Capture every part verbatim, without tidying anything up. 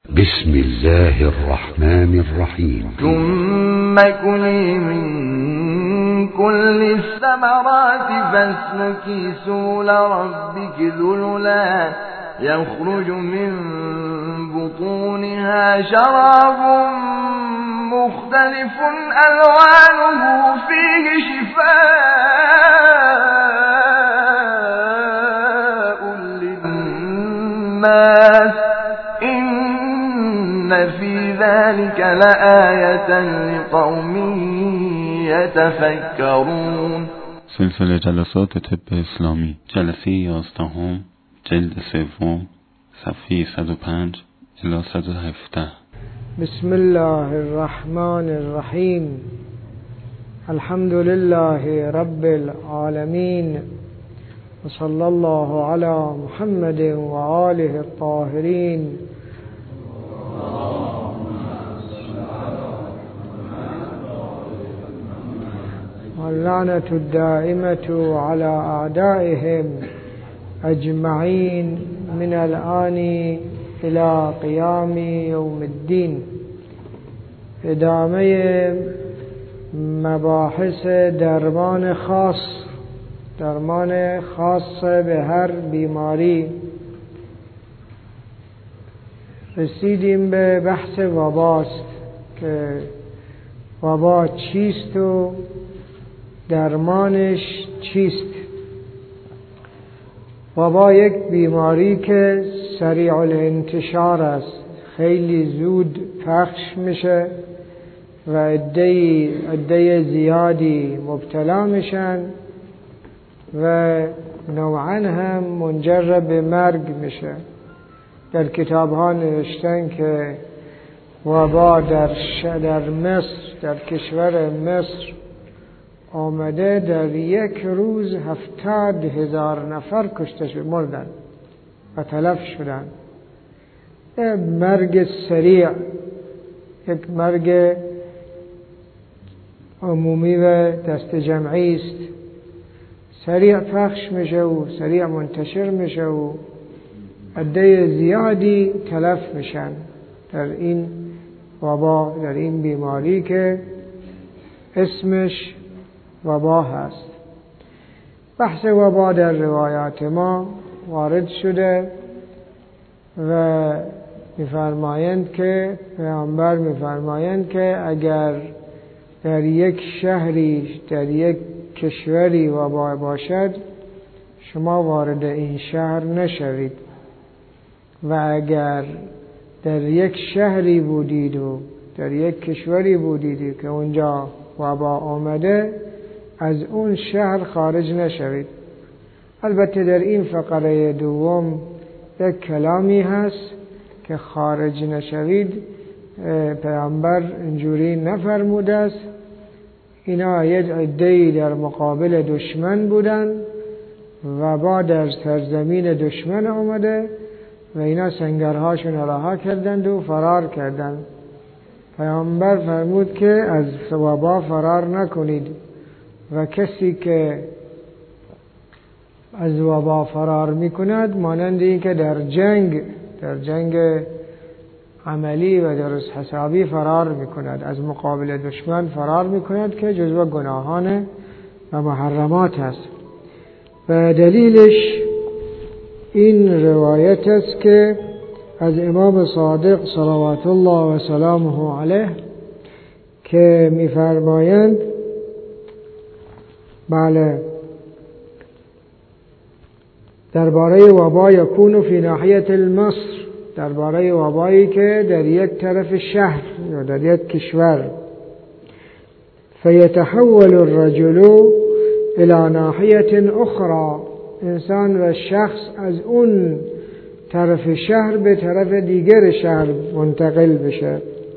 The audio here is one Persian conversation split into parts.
بسم الله الرحمن الرحيم. ثم كلي من كل الثمرات فاسلكي سبل ربك ذللا يخرج من بطونها شراب مختلف ألوانه فيه شفاء للناس إن في ذلك لآية لقوم يتفكرون. سلسله جلسات طب اسلامی، جلسه یازدهم، جلد سوم، صفحه صد و پنج الی صد و هفده. بسم الله الرحمن الرحیم. الحمد لله رب العالمین و صلی الله علی محمد و آله الطاهرین. واللعنة الدائمة على أعدائهم أجمعين من الآن إلى قيام يوم الدين. ادامه مباحث درمان خاص، درمان خاص به هر بیماری. رسیدیم به بحث وباست که وبا چیست و درمانش چیست. وبا یک بیماری که سریع الانتشار است، خیلی زود پخش میشه و عده عده زیادی مبتلا میشن و نوعا هم منجر به مرگ میشه. در کتاب ها نوشتن که وبا در در مصر، در کشور مصر آمده، در یک روز هفتاد هزار نفر کشته شد، مردن و تلف شدن. مرگ سریع، یک مرگ عمومی و دست جمعی است. سریع پخش میشه و سریع منتشر میشه و عده زیادی تلف میشن در این وبا، در این بیماری که اسمش وبا هست. بحث وبا در روایات ما وارد شده و می‌فرمایند که پیامبر می‌فرمایند که اگر در یک شهری، در یک کشوری وبا باشد، شما وارد این شهر نشوید و اگر در یک شهری بودید و در یک کشوری بودید که اونجا وبا آمده، از اون شهر خارج نشوید. البته در این فقره دوم یک کلامی هست که خارج نشوید پیامبر اینجوری نفرموده است. اینا یک عده‌ای در مقابل دشمن بودن و با در سرزمین دشمن آمده و اینا سنگرهاشون رها کردند و فرار کردند. پیامبر فرمود که از وبا فرار نکنید و کسی که از وبا فرار میکند مانند این که در جنگ در جنگ عملی و درست حسابی فرار میکند، از مقابل دشمن فرار میکند که جزو گناهان و محرمات است. و دلیلش این روایت است که از امام صادق صلوات الله و سلامه علیه که میفرمایند بله درباره وبا یکون فی ناحیه المصر، درباره وبایی که در یک طرف شهر یا در یک کشور، فیتحول الرجل الى ناحیه اخرى، انسان و شخص از اون طرف شهر به طرف دیگر شهر منتقل بشه.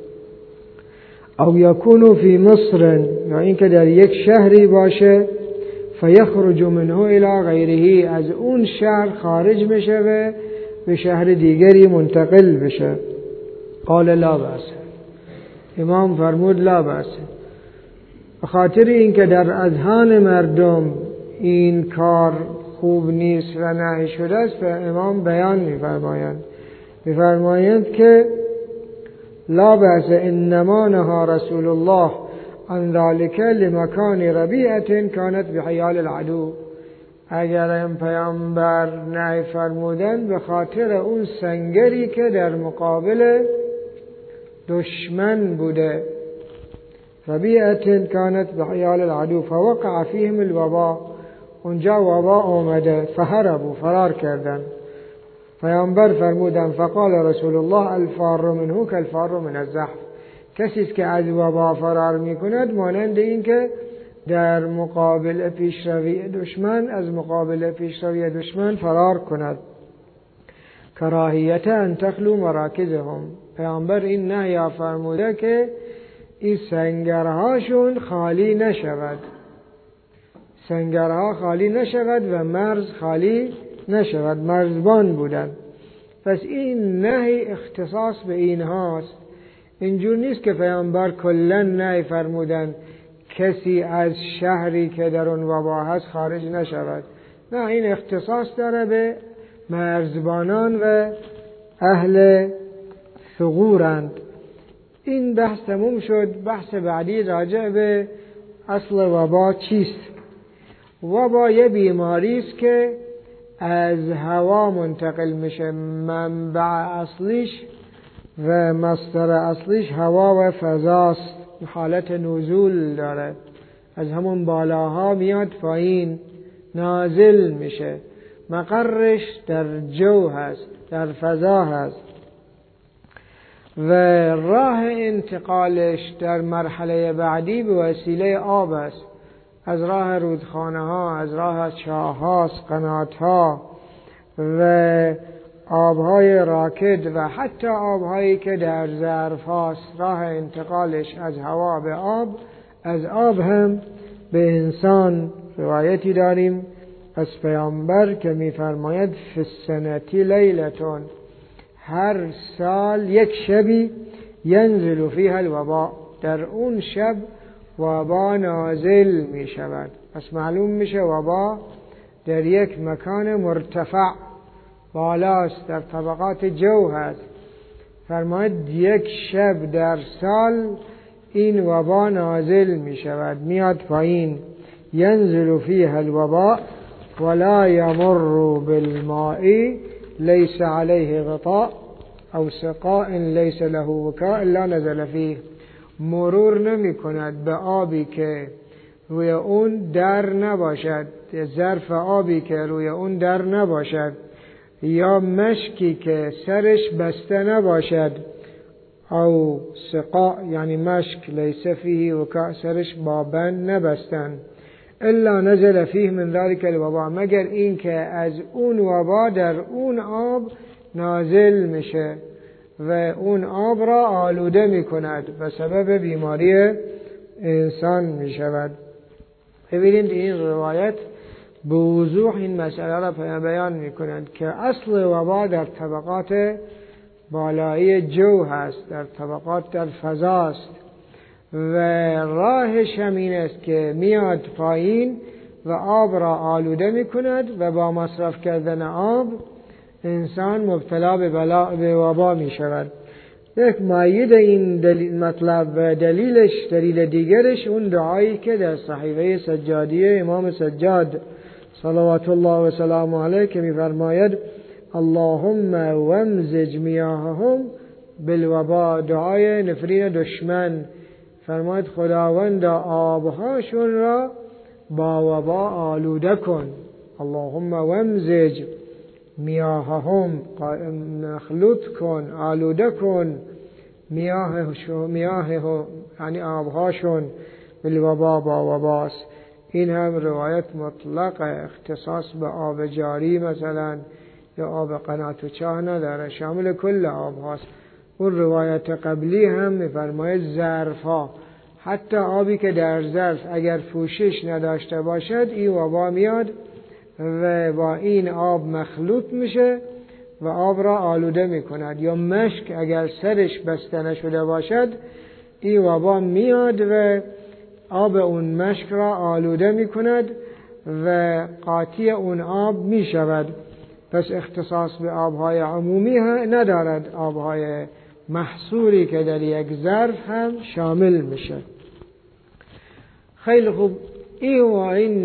او یکون فی مصر، یا اینکه در یک شهری باشه، فیخرج منه الی غیره، از اون شهر خارج بشه و به شهر دیگری منتقل بشه. قال لا بأس، امام فرمود لا بأس. به خاطر اینکه در اذهان مردم این کار خوب نیست و نهی شده است، به امام بیان می‌فرمایند می‌فرمایند که لا بأس انما نهى رسول الله عن ذلك لمکان ربیعة کانت بحیال العدو. اگر این پیامبر نهی فرمودن به خاطر اون سنگری که در مقابل دشمن بوده. ربیعة کانت بحیال العدو فوقع فیهم الوبا، اونجا وبا آمده، فهربوا، فرار کردن. پیامبر فرمودن فقال رسول الله الفار منه کالفار من الزحف، کسی که از وبا فرار میکند مانند این که در مقابل پیشروی دشمن از مقابل پیشروی دشمن فرار کند. کراهیت ان تخلو مراکزهم، پیامبر این نهی فرموده که این سنگرهاشون خالی نشود، سنگرها خالی نشود و مرز خالی نشود، مرزبان بودن. پس این نهی اختصاص به اینهاست. اینجور نیست که پیامبر کلا نهی فرمودن کسی از شهری که در اون وبا هست خارج نشود. نه، این اختصاص داره به مرزبانان و اهل ثغورند. این بحث تموم شد. بحث بعدی راجع به اصل وبا چیست. وبا یه بیماری است که از هوا منتقل میشه. منبع اصلیش و مصدر اصلیش هوا و فضاست. حالت نزول داره، از همون بالاها میاد پایین نازل میشه. مقرش در جو هست، در فضا هست و راه انتقالش در مرحله بعدی به وسیله آب است. از راه رودخانه ها، از راه چاه ها، قنات ها و آبهای راکد و حتی آبهایی که در ظرف هاست. راه انتقالش از هوا به آب، از آب هم به انسان. روایتی داریم از پیامبر که می‌فرماید فی السنتی لیلتون، هر سال یک شبی ینزل فیها الوبا، در اون شب وبا نازل می شود. پس معلوم میشه وبا در یک مکان مرتفع بالاست، در طبقات جو هست. فرماید یک شب در سال این وبا نازل می شود، میاد پایین. ینزل فیها الوبا ولا یمر بالماء لیس علیه غطاء او سقاء لیس له وکاء الا نزل فیه. مرور نمی کند به آبی که روی اون در نباشد، ظرف آبی که روی اون در نباشد، یا مشکی که سرش بسته نباشد، او سقاء یعنی مشک لیس فیه وکاء، سرش با بند نبستن، الا نزل فیه من ذلک الوبا، مگر این که از اون وبا در اون آب نازل میشه و اون آب را آلوده می کند و سبب بیماری انسان می شود. ببینید این روایت به وضوح این مسئله را بیان می کند که اصل وبا در طبقات بالایی جو هست، در طبقات در فضاست و راهش همین است که میاد پایین و آب را آلوده می کند و با مصرف کردن آب انسان مبتلا به بلا به وبا می شود. یک مایید این دلیل مطلب و دلیلش دلیل دیگرش اون دعایی که در صحیفه سجادیه امام سجاد صلوات الله و سلام علیه که می فرماید اللهم وامزج میاههم بالوبا، دعای نفرین دشمن. فرماید خداوند آبهاشون را با وبا آلوده کن. اللهم وامزج میاههم، مخلوط کن، آلوده کن میاهشون، میاه یعنی آبهاشون بالوبا، با وباست. این هم روایت مطلق اختصاص به آب جاری مثلا یا آب قنات و چاه نداره، شامل کل آب هاست. اون روایت قبلی هم میفرماید ظرف ها، حتی آبی که در ظرف اگر پوشش نداشته باشد این وبا میاد و با این آب مخلوط میشه و آب را آلوده میکند. یا مشک اگر سرش بسته نشده باشد این وبا میاد و آب اون مشک را آلوده میکند و قاطی اون آب میشود. پس اختصاص به آبهای عمومی ندارد، آبهای محصوری که در یک ظرف هم شامل میشه. خیلی خوب، این و این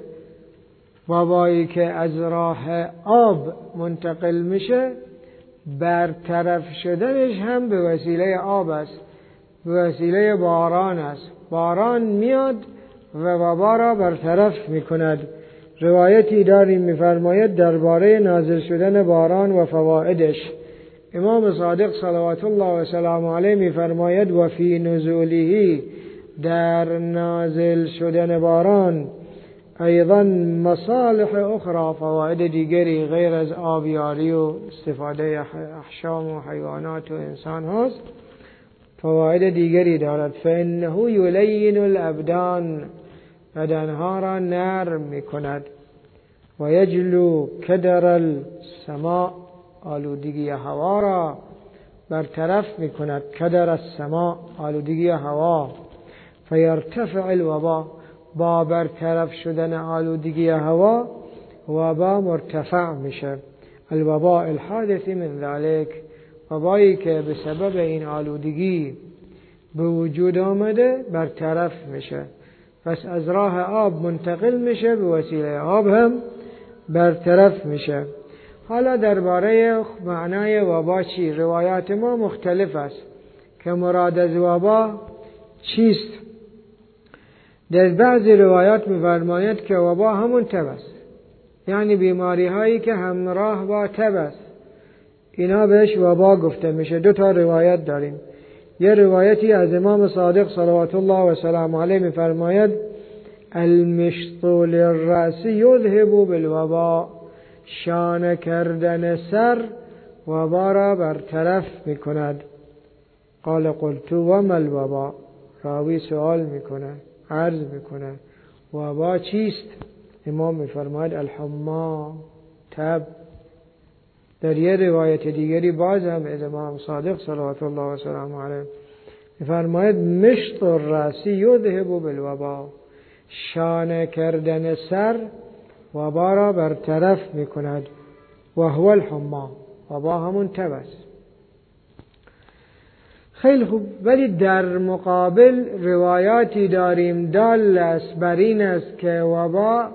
وبایی که از راه آب منتقل میشه، برطرف شدنش هم به وسیله آب است، به وسیله باران است. باران میاد و وبا را برطرف میکند. روایتی داریم میفرماید درباره نازل شدن باران و فوائدش. امام صادق صلوات الله و سلام علیه میفرماید و فی نزوله، در نازل شدن باران، ایضا مصالح اخرى، فواید دیگری غیر از آبیاری و استفاده احشام و حیوانات و انسان هست، فواید دیگری دارد. فانه یلین الابدان، بدنها را نرم میکند. و یجلو کدر السماء، آلودگی هوا را برطرف میکند. کدر السماء، آلودگی هوا. فیرتفع الوبا، با برطرف شدن آلودگی هوا وبا مرتفع میشه. الوبا الحادث من ذلك، وبایی که به سبب این آلودگی به وجود آمده برطرف میشه. پس از راه آب منتقل میشه، به وسیله آب هم برطرف میشه. حالا درباره معنای وبا چی؟ روایات ما مختلف است که مراد از وبا چیست. در بعضی روایات می‌فرماید که وبا همون تب است، یعنی بیماری هایی که همراه با تب است، اینا بهش وبا گفته میشه. دو تا روایت داریم. یه روایتی از امام صادق صلوات الله و سلام علیه می‌فرماید المشط للرأس یذهب بالوبا، شانه کردن سر وبا را برطرف میکند. قال قلت وما الوبا، راوی سوال میکنه، عرض میکنه وبا چیست؟ امام میفرماید الحما، تب. در یه روایت دیگری باز هم از امام صادق صلوات الله و سلام علیه میفرماید مشط الرأس یذهب بالوبا، شانه کردن سر وبا را برطرف میکند. و هو الحما، وبا همون تب است. خیلی خوب، ولی در مقابل روایاتی داریم دال است بر این است که وبا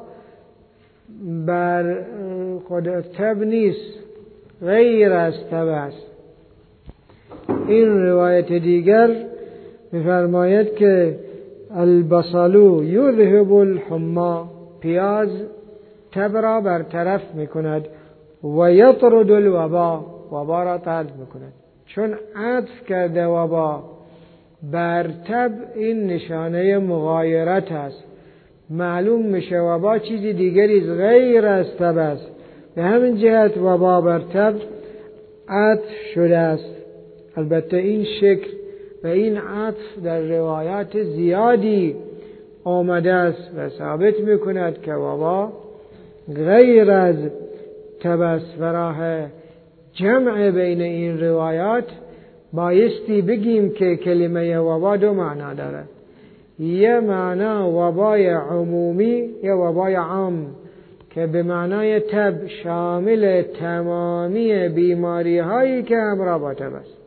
بر خود تب نیست، غیر از تب است. این روایت دیگر میفرماید که البصل یذهب الحما، پیاز تب را برطرف میکند. و یطرد الوبا، وبا را طرد میکند. چون عطف کرده وبا بر تب، این نشانه مغایرت است. معلوم میشه وبا چیزی دیگری غیر از تب است. به همین جهت وبا بر تب عطف شده است. البته این شکل و این عطف در روایات زیادی آمده است و ثابت میکند که وبا غیر از تب است. و راه جمع بین این روایات بایستی بگیم که کلمه وبا دو معنا دارد. یه معنا وبای عمومی، یه وبای عام که به معنای تب شامل تمامی بیماری هایی که همراه با تب است.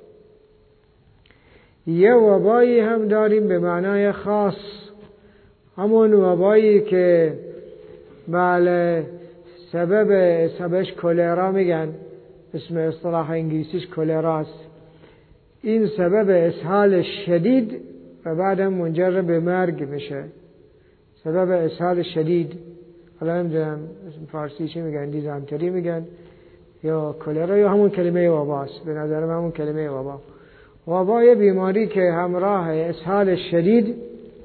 یه وبایی هم داریم به معنای خاص، همون وبایی که بله سبب سببش کولرا میگن، اسم اصطلاح انگلیسیش کولراست. این سبب اسهال شدید و بعدم منجر به مرگ میشه. سبب اسهال شدید، حالا نمیدونم اسم فارسی چی میگن، دیزانتری میگن یا کولرا یا همون کلمه وباست. به نظر من همون کلمه وبا. وبا یه بیماری که همراه اسهال شدید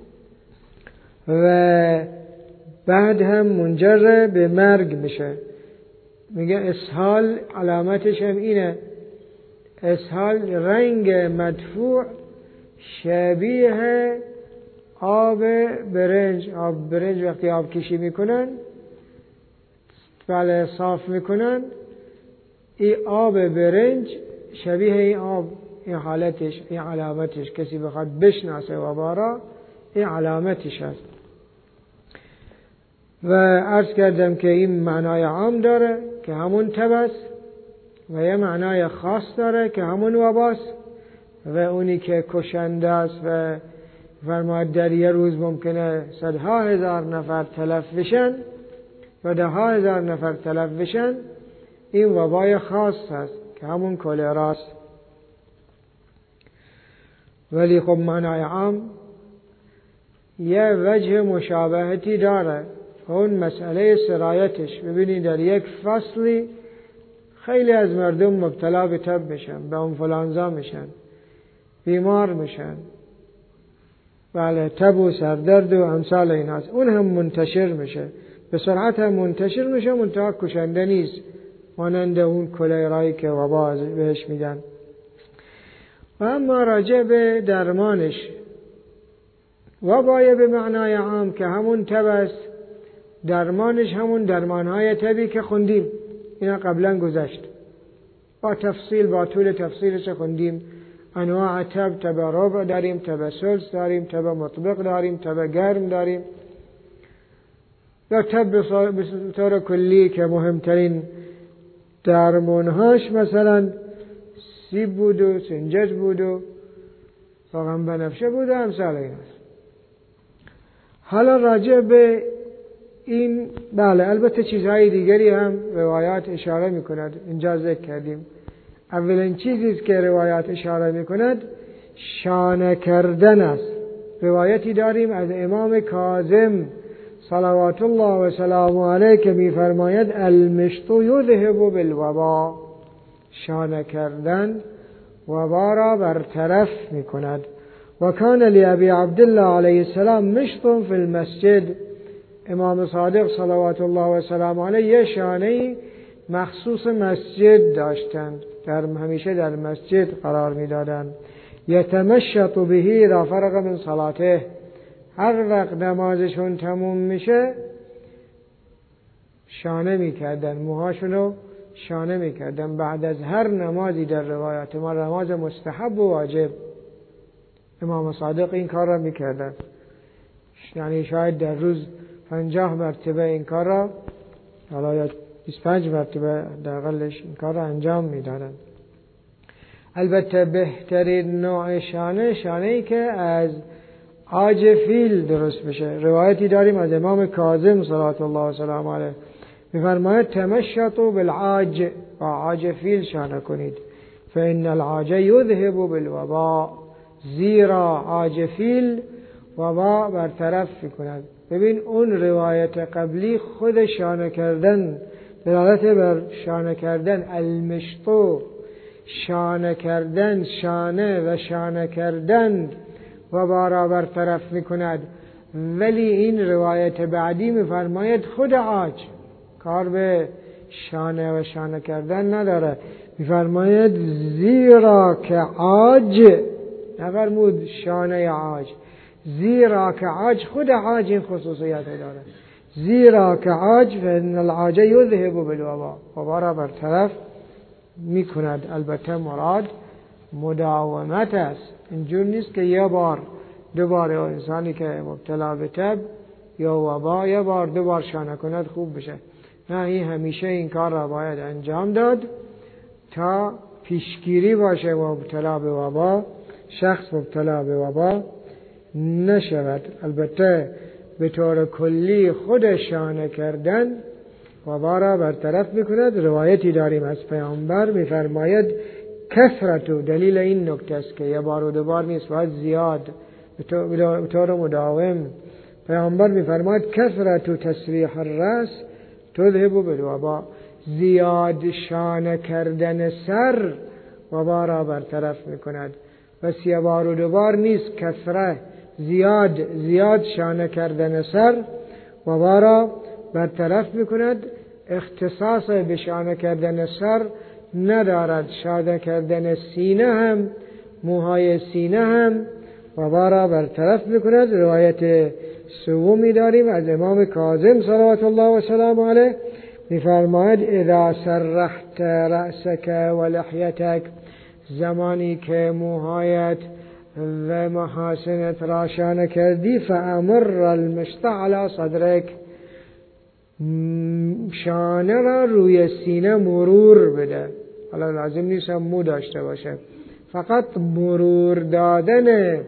و بعد هم منجر به مرگ میشه. میگه اسهال علامتش هم اینه، اسهال رنگ مدفوع شبیه آب برنج. آب برنج وقتی آب کشی میکنن، بله صاف میکنن، این آب برنج شبیه این آب، این حالتش، این علامتش. کسی بخواد بشناسه وبا را، این علامتش هست. و عرض کردم که این معنای عام داره که همون تب است و یه معنای خاص داره که همون وباست. و اونی که کشنده است و فرماید در یه روز ممکنه صدها هزار نفر تلف بشن و ده ها هزار نفر تلف بشن، این وبای خاص هست که همون کلراست. ولی خب معنای عام یه وجه مشابهتی داره، اون مسئله سرایتش. ببینید در یک فصلی خیلی از مردم مبتلا به تب میشن، به انفلانزا میشن، بیمار میشن، بله، تب و سردرد و امثال این هست. اون هم منتشر میشه، به سرعت هم منتشر میشه، منتها کشنده نیست، مانند اون کلرایی که وبا بهش میدن. و اما راجع به درمانش، وبای به معنای عام که همون تب است، درمانش همون درمانهای تبی که خوندیم، اینا قبلا گذشت با تفصیل، با طول تفصیلش خوندیم. انواع تب، تب ربع داریم، تب سلس داریم، تب مطبق داریم، تب گرم داریم. یا تب به طور کلی که مهمترین درمانهاش مثلا سیب بود و سنجد بود و روغن بنفشه بود و امثال این است. حالا راجع به این، بله، البته چیزهای دیگری هم روایات اشاره می کند، اینجا ذکر کردیم. اولین چیزی که روایات اشاره می کند شانه کردن است. روایتی داریم از امام کاظم صلوات الله و سلام علیه که می فرماید المشط یذهب بالوبا، شانه کردن وبا را برطرف می کند. و کان لابی عبدالله علیه السلام مشط فی المسجد، امام صادق صلوات الله و سلام علیه یه شانه مخصوص مسجد داشتند، در همیشه در مسجد قرار می دادند. یتمشط بهی اذا فرغ من صلاته، هر وقت نمازشون تموم میشه شانه میکردن، موهاشونو شانه میکردن بعد از هر نمازی. در روایات ما نماز مستحب و واجب امام صادق این کار را میکردن، یعنی شاید در روز پنجاه مرتبه این کار را، حالا یا بیست و پنج مرتبه دقیقش این کار را انجام میدادن. البته بهترین نوع شانه شانه‌ای که از عاج فیل درست بشه. روایتی داریم از امام کاظم صلوات الله و سلام علیه می‌فرماید تمشطوا بالعاج، با عاج فیل شانه کنید، فإن العاج یذهب بالوبا، زیرا عاج فیل وبا برطرف می‌کند. ببین اون روایت قبلی خود شانه کردن، دلالت بر شانه کردن، المشط، شانه کردن، شانه و شانه کردن وبا را برطرف میکند. ولی این روایت بعدی میفرماید خود عاج کار به شانه و شانه کردن نداره، میفرماید زیرا که عاج، نفرمود شانه عاج، زیرا که عاج، خود عاج این خصوصیت داره، زیرا که عاج فإن العاج یذهب بالوبا، وبا را برطرف میکند. البته مراد مداومت است، اینجور نیست که یه بار دو بار انسانی که مبتلا به تب یا وبا یه بار دو بار شانه کند خوب بشه. نه، این همیشه این کار را باید انجام داد تا پیشگیری باشه مبتلا به وبا، شخص مبتلا به وبا نشود. البته به طور کلی خود شانه کردن وبا را برطرف میکند. روایتی داریم از پیامبر میفرماید کثرت، دلیل این نکته است که یه بار و دو بار نیست، باید زیاد به طور مداوم. پیامبر میفرماید کثرت تسریح الراس تذهب بالوبا، زیاد شانه کردن سر وبا را برطرف میکند. بس یه بار و دو بار نیست، کثرت، زیاد زیاد شانه کردن سر وبا را برطرف میکند. اختصاص به شانه کردن سر ندارد، شانه کردن سینه هم، موهای سینه هم وبا را برطرف میکند. روایت سومی داریم از امام کاظم صلوات الله و سلام علیه میفرماید اذا سرحت رأسک و لحیتک، زمانی که موهایت و محاسنت را شانه کردی، فامر المشط علی صدرک، شانه را روی سینه مرور بده. حالا لازم نیست هم مو داشته باشه، فقط مرور دادن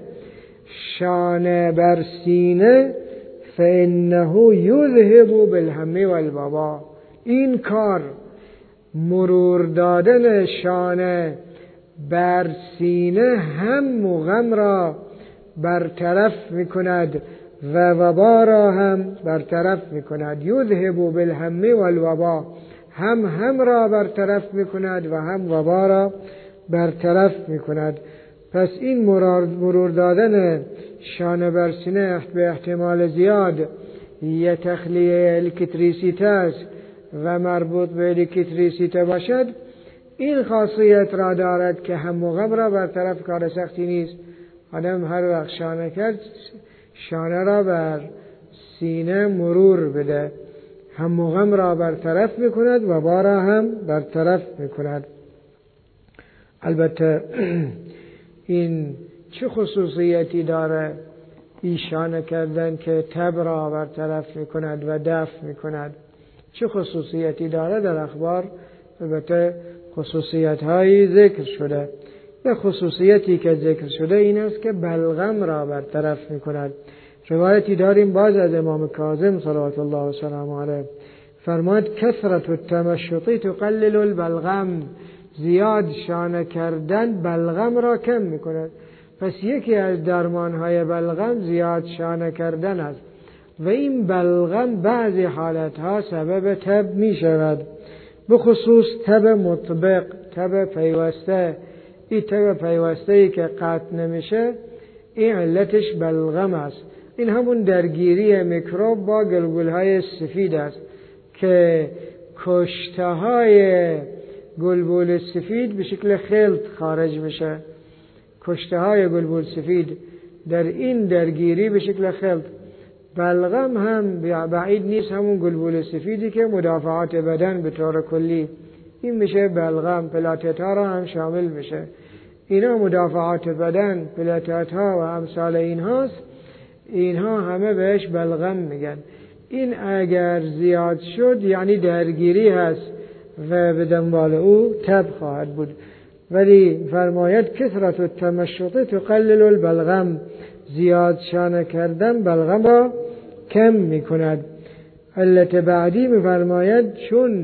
شانه بر سینه فإنه یذهب بالهم والوبا، این کار مرور دادن شانه بر سینه هم و غم را برطرف میکند و وبا را هم برطرف میکند. یذهب بالهم والوبا، هم هم را برطرف میکند و هم وبا را برطرف میکند. پس این مرور دادن شانه بر سینه به احتمال زیاد یه تخلیه الکتریسیته است و مربوط به الکتریسیته باشد، این خاصیت را دارد که هم و غم را برطرف کار سختی نیست. آدم هر وقت شانه کرد شانه را بر سینه مرور بده، هم و غم را برطرف میکند و وبا را هم برطرف میکند. البته این چه خصوصیتی داره این شانه کردن که تب را برطرف میکند و دفع میکند؟ چه خصوصیتی داره؟ در اخبار البته خصوصیت هایی ذکر شده. یه خصوصیتی که ذکر شده این است که بلغم را برطرف میکند. روایتی داریم باز از امام کاظم صلوات الله و سلامه علیه فرماید کثرت التمشط تقلل البلغم، زیاد شانه کردن بلغم را کم میکند. پس یکی از درمانهای بلغم زیاد شانه کردن است و این بلغم بعضی حالتها سبب تب می شود، بخصوص تب مطبق، تب پیوسته. این تب پیوسته ای که قطع نمیشه این علتش بلغم است. این همون درگیری میکروب با گلبولهای سفید است که کشته های گلبول سفید به شکل خلط خارج میشه. کشته های گلبول سفید در این درگیری به شکل خلط. بلغم هم بعید نیست همون گلبول سفیدی که مدافعات بدن به طور کلی این میشه بلغم. پلاتت ها را هم شامل میشه. اینا مدافعات بدن، پلاتت ها و امثال این هاست، اینها همه بهش بلغم میگن. این اگر زیاد شد یعنی درگیری هست و به دنبال او تب خواهد بود. ولی فرماید کثرت التمشط تقلل البلغم، زیاد شانه کردن بلغم را کم میکند. علت بعدی میفرماید چون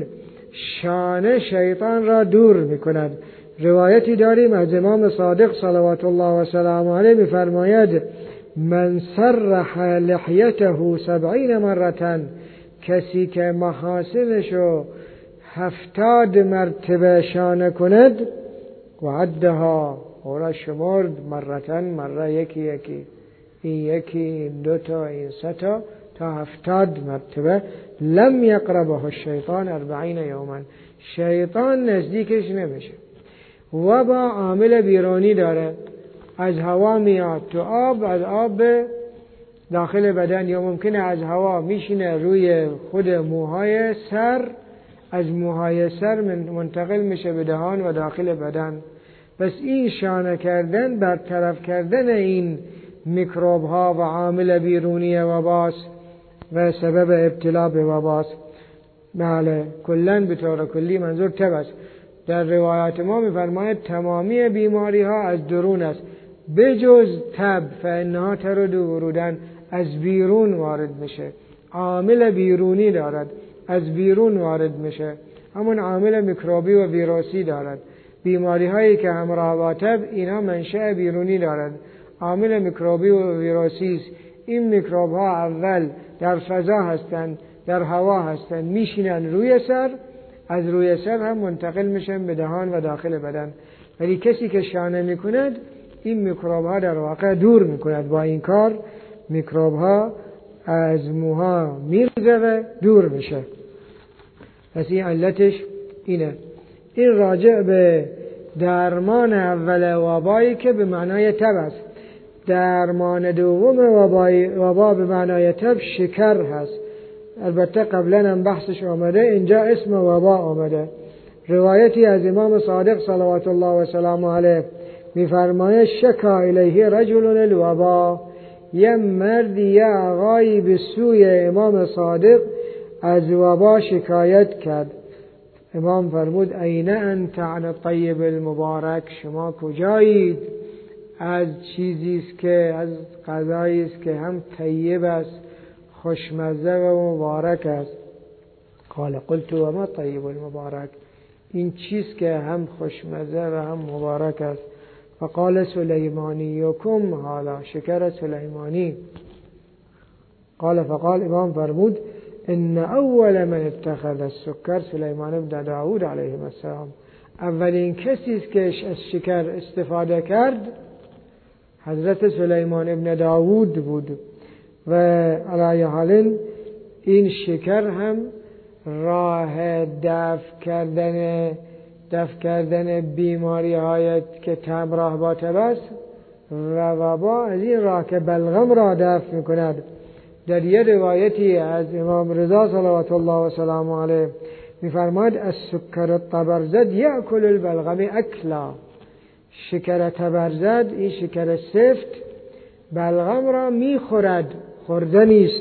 شانه شیطان را دور میکند. روایتی داریم از امام صادق صلوات الله و سلامه علیه میفرماید من سرح لحیته سبعین مرتن، کسی که محاسنشو هفتاد مرتبه شانه کند و عدها او را شمرد مرتن، مره یکی یکی، این یکی، این دوتا، این ستا، تا هفتاد مرتبه، لم یقربه الشیطان اربعین یوما، شیطان نزدیکش نمیشه. و با عامل بیرونی داره، از هوا میاد تو آب، از آب داخل بدن، یا ممکنه از هوا میشینه روی خود موهای سر، از موهای سر منتقل میشه به دهان و داخل بدن. پس این شانه کردن برطرف کردن این میکروب ها و عامل بیرونی وباس و سبب ابتلا به وباس. بله کلن به طور کلی منظور تب است. در روایات ما میفرماید تمامی بیماری ها از درون است بجز تب، فانها ترد ورودن، از بیرون وارد میشه، عامل بیرونی دارد، از بیرون وارد میشه، همون عامل میکروبی و ویروسی دارد. بیماری هایی که همراه با تب اینا منشأ بیرونی دارد، عامل میکروبی و ویروسی است. این میکروب ها اول در فضا هستند، در هوا هستند، میشینن روی سر، از روی سر هم منتقل میشن به دهان و داخل بدن. ولی کسی که شانه میکند این میکروب ها در واقع دور میکند. با این کار میکروب ها از موها میرزه و دور میشه. پس این علتش اینه. این راجع به درمان اول وبایی که به معنای تب است. درمان دوم وبای وبا به معنای تب شکر هست. البته قبلا هم بحثش آمده، اینجا اسم وبا آمده. روایتی از امام صادق صلوات الله و سلامه علیه میفرماید شکا الیه رجل الوبا، یه مردی یه آقایی به سوی امام صادق از وبا شکایت کرد. امام فرمود این انت عن الطیب المبارک، شما کجایید از چیزی است که از غذایی است که هم طیب است، خوشمزه و مبارک است. قال قلت و ما طیب المبارک، این چیست که هم خوشمزه و هم مبارک است؟ فقال سلیمانیکم، حالا شکر سلیمانی. قال فقال امام فرمود ان اول من اتخذ السکر سلیمان بن داود علیه السلام، اولین کسی است که از شکر استفاده کرد حضرت سلیمان ابن داود بود. و علی حال این شکر هم راه دفع کردن دفع کردن بیماری های که تب راه با تب است و وبا از این راه که بلغم را دفع میکند. در یه روایتی از امام رضا صلوات الله و سلام علیه میفرماید السکر الطبرزد یأکل البلغم اکلا، شکر تبرزد، این شکر سفت، بلغم را میخورد، خورده نیست.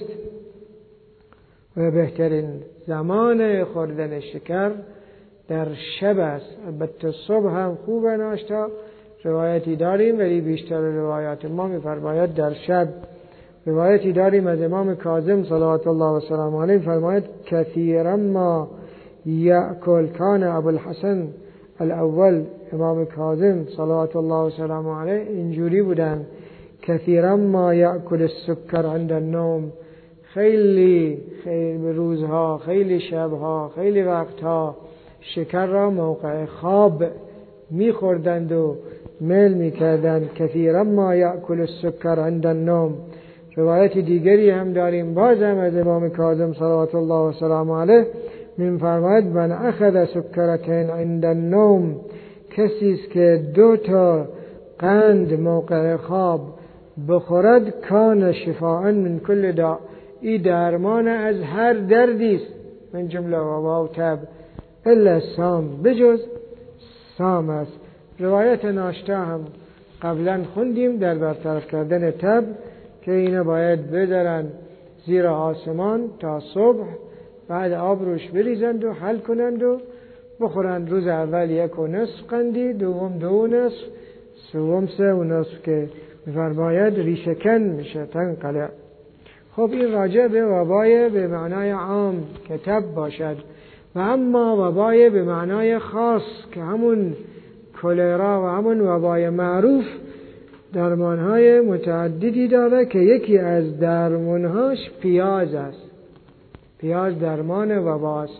و بهترین زمان خوردن شکر در شب است. البته صبح هم خوب ناشتا روایتی داریم، ولی بیشتر روایات ما میفرماید در شب. روایتی داریم از امام کاظم صلوات الله و سلام علیه فرماید کثیرا ما یأکل، کان ابو الحسن الاول امام کاظم صلوات الله و سلام علیه اینجوری بودن کثیرا ما یأکل السکر عند النوم، خیلی خیلی روزها، خیلی شبها، خیلی وقتها شکر را موقع خواب میخوردند و میل میکردند. کثیرا ما یأکل السکر عند النوم. روایت دیگری هم داریم باز هم از امام کاظم صلوات الله و سلام علیه من فرماید من اخذ سکرتین عند النوم، کسی است که دو تا قند موقع خواب بخورد کان شفاء من کل داء، این درمان از هر دردی است، من جمله وبا و تب الا سام، بجز سام است. روایت ناشتا هم قبلا خوندیم در برطرف کردن تب که اینو باید بذارن زیر آسمان تا صبح، بعد آب روش بریزند و حل کنند و بخورند. روز اول یک و نصف قندی، دوم دو نصف، سوم سه و نصف که می‌فرماید ریشه کن میشه تنقلع. خب این راجع به وبای به معنای عام که تب باشد، و اما وبای به معنای خاص که همون کلرا و همون وبای معروف درمانهای متعددی داره که یکی از درمانهاش پیاز است. پیاز درمان وباست.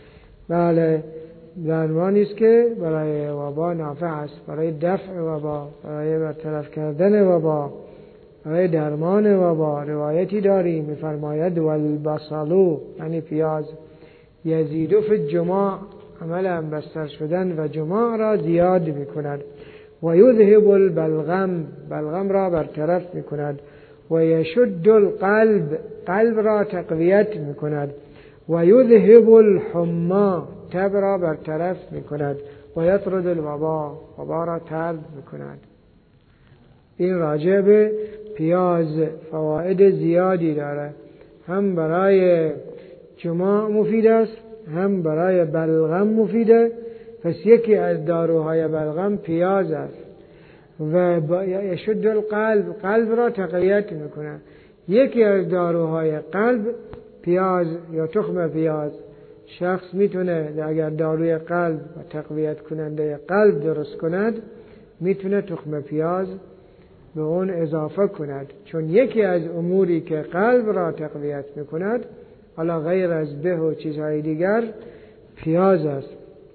بله، درمانی است که برای وبا نافع است، برای دفع وبا، برای برطرف کردن وبا، برای درمان وبا. روایتی داریم می‌فرماید والبصل، یعنی پیاز، یزید فی الجماع، عملا بستر شدن و جماع را زیاد می‌کند. و یذهب البلغم، بلغم را برطرف می‌کند. و یشد القلب، قلب را تقویت می‌کند. و یذهب الحمى، تب را برطرف می‌کند. و یطرد الوبا، وبا را طرد می‌کند. این راجع به پیاز فواید زیادی داره، هم برای جماع مفید است، هم برای بلغم مفیده. پس یکی از داروهای بلغم پیاز است. و یشد القلب، قلب را تقویت میکنه. یکی از داروهای قلب پیاز یا تخم پیاز. شخص میتونه اگر داروی قلب و تقویت کننده قلب درست کند، میتونه تخم پیاز به اون اضافه کند، چون یکی از اموری که قلب را تقویت میکند، حالا غیر از به و چیزهای دیگر، پیاز است.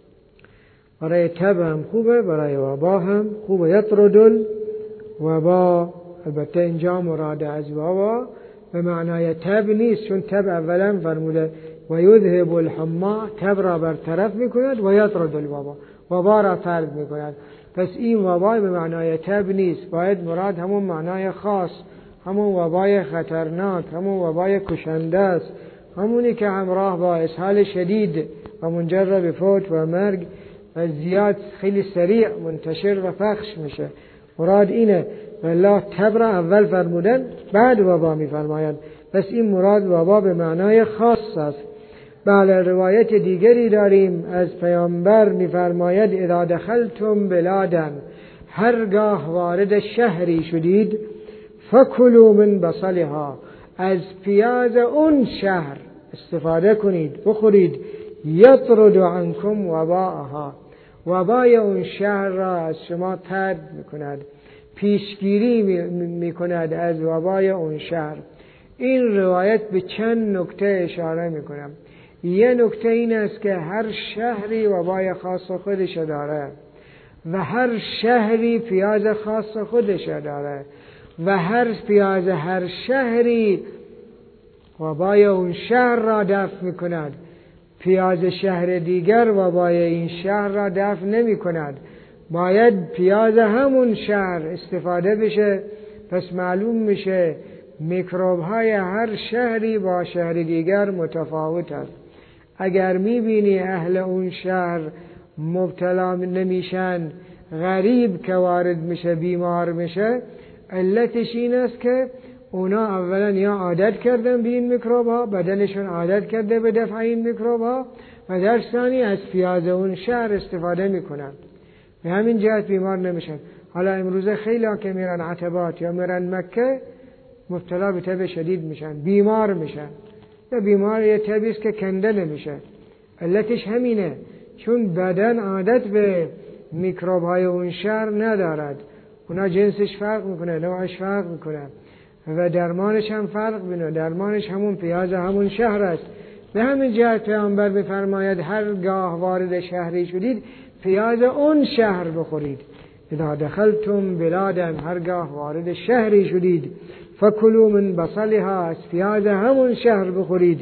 برای تب هم خوبه، برای وبا هم خوبه. یطرد الوبا، البته اینجا مراد از وبا به معنای تب نیست، چون تب اولا فرموده و یذهب الحمى، تب را برطرف میکند، و یطرد الوبا، وبا را طرد میکند. پس این وبای به معنای تب نیست، باید مراد همون معنای خاص، همون وبای خطرناک، همون وبای کشنده است، همونی که همراه با اسهال شدید و منجر به فوت و مرگ و زیاد خیلی سریع منتشر و پخش میشه. مراد اینه. والله تب را اول فرمودن، بعد وبا میفرماید. پس این مراد وبا به معنای خاص است. بله روایت دیگری داریم از پیامبر می‌فرماید اذا دخلتم بلادن، هرگاه وارد شهری شدید، فکلوا من بصلها، از پیاز اون شهر استفاده کنید، بخورید، یطرد عنکم وباءها، وبای اون شهر را از شما طرد میکند، پیشگیری میکند از وبای اون شهر. این روایت به چند نکته اشاره میکنم. یه نکته این است که هر شهری وبای خاص خودش داره و هر شهری پیاز خاص خودش داره و هر پیاز هر شهری وبای اون شهر را دفع میکند. پیاز شهر دیگر وبای این شهر را دفع نمی کند. باید پیاز همون شهر استفاده بشه. پس معلوم میشه میکروب های هر شهری با شهر دیگر متفاوت است. اگر میبینی اهل اون شهر مبتلا نمیشن، غریب که وارد میشه بیمار میشه، علتش این است که اونا اولا یا عادت کردن به این میکروب ها، بدنشون عادت کرده به دفع این میکروب ها، و در ثانی از پیاز اون شهر استفاده میکنن، به همین جهت بیمار نمیشن. حالا امروزه خیلی ها که میرن عتبات یا میرن مکه مبتلا به تب شدید میشن، بیمار میشن. یا بیمار یه تبی است که کنده نمیشه. علتش همینه، چون بدن عادت به میکروب های اون شهر ندارد. اونا جنسش فرق میکنه، نوعش فرق میکنه و درمانش هم فرق میکنه. درمانش همون پیاز همون شهر است. به همین جهت پیامبر میفرماید هرگاه وارد شهری شدید پیاز اون شهر بخورید. اذا دخلتم بلادن، هرگاه وارد شهری شدید، فکلوا من بصلها، از پیاز همون شهر بخورید.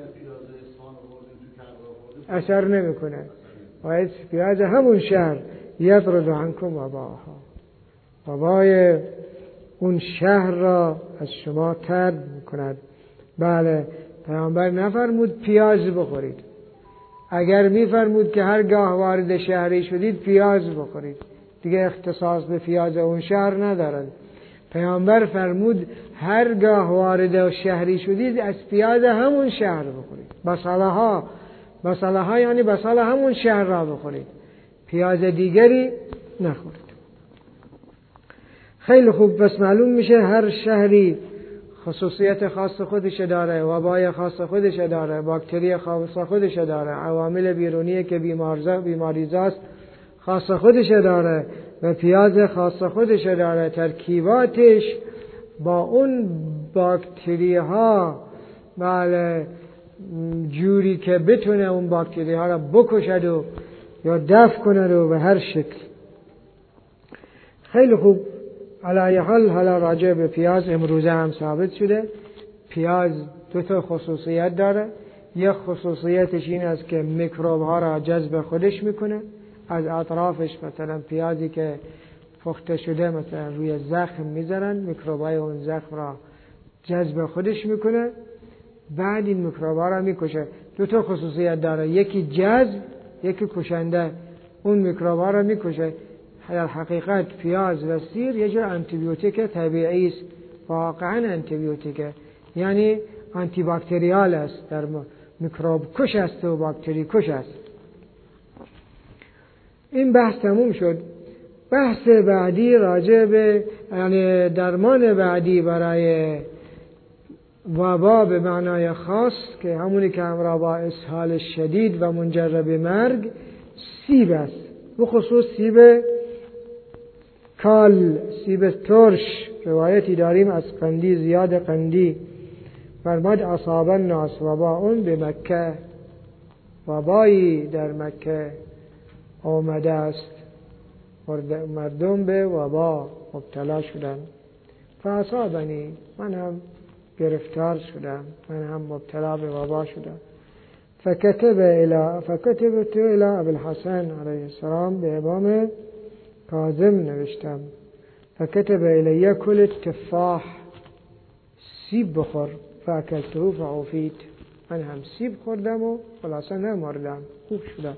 اثر نمیکنه، باید پیاز همون شهر یطرد عنکم وباءها، وبای اون شهر را از شما طرد میکند. بله پیامبر نفرمود پیاز بخورید. اگر میفرمود که هرگاه وارد شهری شدید پیاز بخورید، دیگه اختصاص به پیاز اون شهر ندارد. پیامبر فرمود هرگاه وارد شهری شدید از پیاز همون شهر بخورید. بصلها، بصلها یعنی بصل همون شهر را بخورید، پیاز دیگری نخورید. خیلی خوب. پس معلوم میشه هر شهری خصوصیت خاص خودش داره، وبای خاص خودش داره، باکتری خاص خودش داره، عوامل بیرونی که بیمارزا بیماریزاست خاص خودش داره و پیاز خاص خودش داره. ترکیباتش با اون باکتری ها بله جوری که بتونه اون باکتری ها را بکشد و یا دفع کند و به هر شکل. خیلی خوب. علی حال حالا راجع به پیاز امروزه هم ثابت شده پیاز دو تا خصوصیت داره. یک خصوصیتش این است که میکروب ها را جذب خودش میکنه از اطرافش. مثلا پیازی که پخته شده مثلا روی زخم میذارن، میکروب های اون زخم را جذب خودش میکنه، بعد این میکروب ها را میکشه. دو تا خصوصیت داره، یکی جذب، یکی کشنده. اون میکروب ها را میکشه. در حقیقت پیاز و سیر یه جور آنتیبیوتیک طبیعی است، واقعا آنتیبیوتیکه، یعنی آنتی باکتریال است، در میکروب کش است و باکتری کش است. این بحث تموم شد. بحث بعدی راجع به یعنی درمان بعدی برای وبا به معنای خاص که همونی که همراه با اسهال شدید و منجر به مرگ سیب است. بخصوص سیب کال، سیب ترش. روایتی داریم از قندی، زیاد قندی فرمود اصاب الناس وباء به مکه، وبایی در مکه آمده است، مردم به وبا مبتلا شدن. فاصابنی، من هم گرفتار شدم، من هم مبتلا به وبا شدم. فكتب الى فكتبت الى ابي الحسن علیه السلام، به امام کاظم نوشتم. فكتب الی کل التفاح، سیب بخور. فاکلته فعفیت، من هم سیب خوردم و خلاصا نمردم، خوب شدم.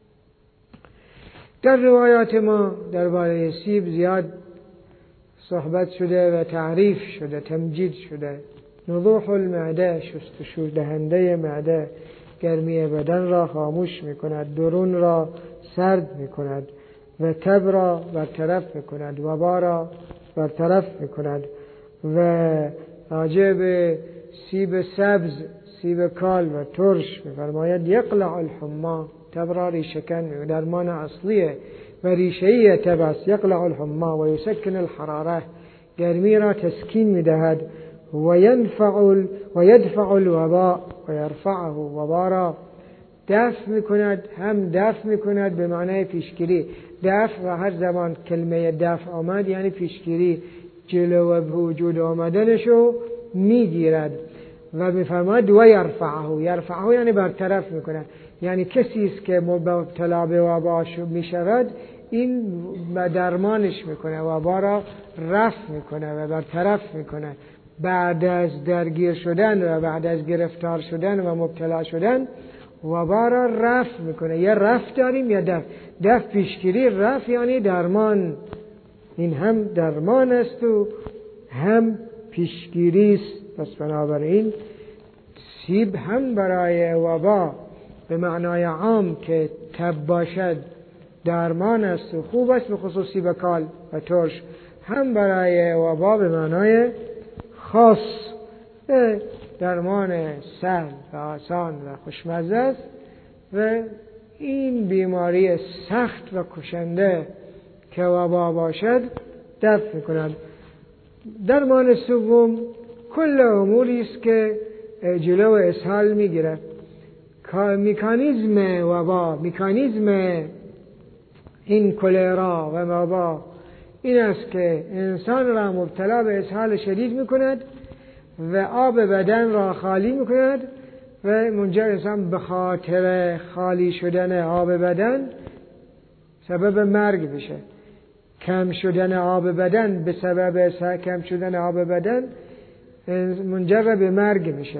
در روایات ما درباره سیب زیاد صحبت شده و تعریف شده، تمجید شده. نضوح المعده، شستشو دهنده معده، گرمی بدن را خاموش می کند، درون را سرد می کند و تب را برطرف می کند، وبا را برطرف می کند. و راجع به سیب سبز، سیب کال و ترش می فرماید یقلع الحما، تب را ریشه کن، درمان اصلیه و ریشه‌ای تب است. یقلع الحما و یسکن الحراره، گرمی را تسکین می دهد. و ینفع و یدفع الوباء و یرفعه، وبا را دفع می کند، هم دفع می کند به معنای پیشگیری. دفع و هر زمان کلمه دفع آمد یعنی پیشگیری، جلو و وجود آمدنشو می گیرد. و می فرماید و یرفعه، یرفعه یعنی برطرف می کند، یعنی کسی است که مبتلا به وبا می شود این درمانش میکنه، وبا را رفع میکنه و برطرف میکنه. بعد از درگیر شدن و بعد از گرفتار شدن و مبتلا شدن وبا را رفع میکنه. یا رفع داریم یا دفع. دفع پیشگیری، رفع یعنی درمان. این هم درمان است و هم پیشگیری است. پس بنابراین سیب هم برای وبا به معنای عام که تب باشد درمان است و خوب است، به خصوص سیب کال و ترش، هم برای وبا به معنای خاص درمان سهل و آسان و خوشمزه است. و این بیماری سخت و کشنده که وبا باشد دفع می‌کند. درمان سوم کل اموری است که جلو اسهال میگیرد. مکانیزم وبا، مکانیزم این کلرا و وبا این است که انسان را مبتلا به اسهال شدید میکند و آب بدن را خالی میکند و منجر انسان به خاطر خالی شدن آب بدن سبب مرگ بشه. کم شدن آب بدن به سبب کم شدن آب بدن منجر به مرگ میشه.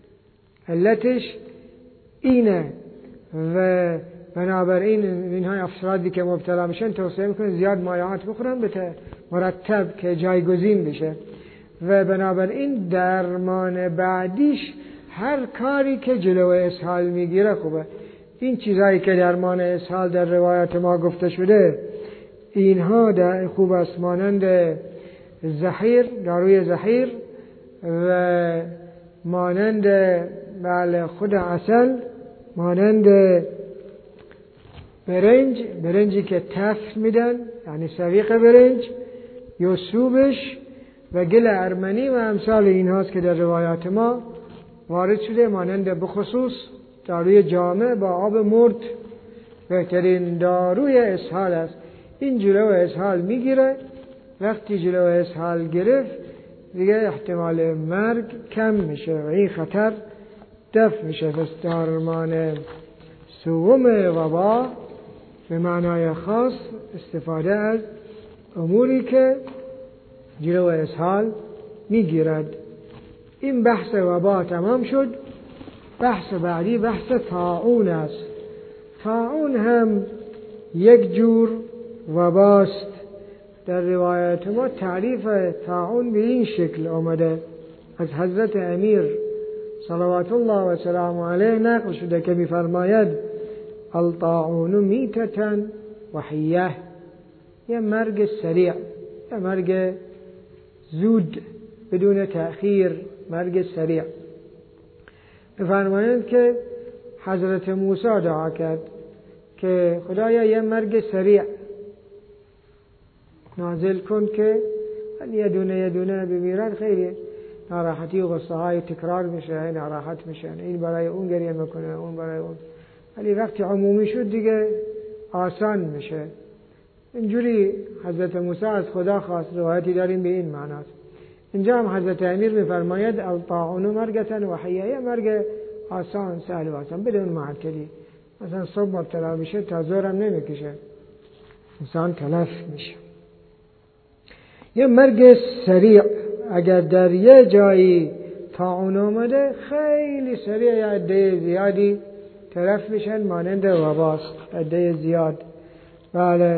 علتش اینه. و بنابراین اینهای افرادی که مبتلا میشن توصیه میکنه زیاد مایعات بخورن به مرتب که جایگزین بشه. و بنابراین درمان بعدیش هر کاری که جلو اسهال میگیره خوبه. این چیزایی که درمان اسهال در روایات ما گفته شده اینها در خوب است، مانند زحیر، داروی زحیر و مانند بله خود عسل، مانند برنج، برنجی که تفت میدن یعنی سویق برنج، یوسوبش و گل ارمنی و امثال این هاست که در روایات ما وارد شده. مانند بخصوص داروی جامع با آب مرد بهترین داروی اسهال است. این جلو اسهال میگیره. وقتی جلو اسهال گرفت دیگه احتمال مرگ کم میشه و این خطر دفع میشه. پس درمان سوم وبا به معنای خاص استفاده از اموری که جلو اسهال میگیرد. این بحث وبا تمام شد. بحث بعدی بحث طاعون است. طاعون هم یک جور وباست. در روایت ما تعریف طاعون به این شکل آمده از حضرت امیر صلوات الله و سلام علیه نقل شده که می‌فرماید الطاعون میتة و حیه، یه مرگ سریع، یه مرگ زود بدون تأخیر، مرگ سریع. می‌فرمایند که حضرت موسی دعا کرد که خدایا یه مرگ سریع نازل کن که یه دونه یه دونه بمیرن، خیلی ناراحتی و غصه های تکرار میشه، ناراحت میشن، این برای اون گریه میکنه، اون برای اون. ولی وقتی عمومی شد دیگه آسان میشه. اینجوری حضرت موسی از خدا خواست. روایتی داریم به این معناست. اینجا هم حضرت امیر میفرماید الطاعون مرگتن و حیه، مرگ آسان، سهل و آسان بدون معطلی. مثلا صبح مبتلا میشه تا ظهرم نمیکشه، انسان تلف میشه. یه مرگ سریع. اگر در یه جایی طاعون آمده خیلی سریع یا عده زیادی تلف میشن، مانند وباست، عده زیاد. بله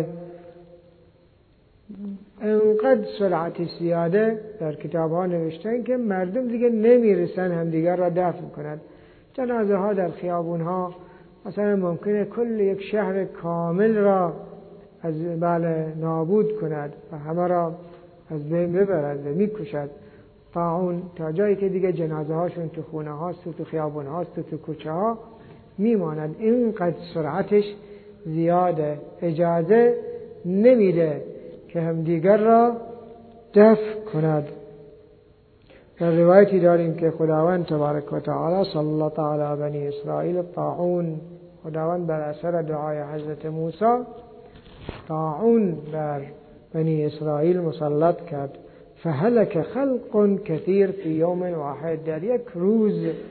انقدر سرعتی زیاده در کتاب ها نوشتن که مردم دیگه نمیرسن همدیگر را دفع کنند. جنازه ها در خیابون ها مثلا ممکنه کل یک شهر کامل را از بله نابود کند و همه را از بین ببرد و میکشد. طاعون تا جایی که دیگه جنازه هاشون تو خونه هاست و تو خیابون هاست و تو کوچه ها میماند. اینقدر سرعتش زیاده، اجازه نمیده که همدیگر را دفع کند. در روایتی داریم که خداوند تبارک و تعالی صلی الله تعالی بنی اسرائیل طاعون، خداوند بر اثر دعای حضرت موسی طاعون در بنی اسرائیل مسلط کرد. فهلك خلق كثير في يوم واحد، در یک روز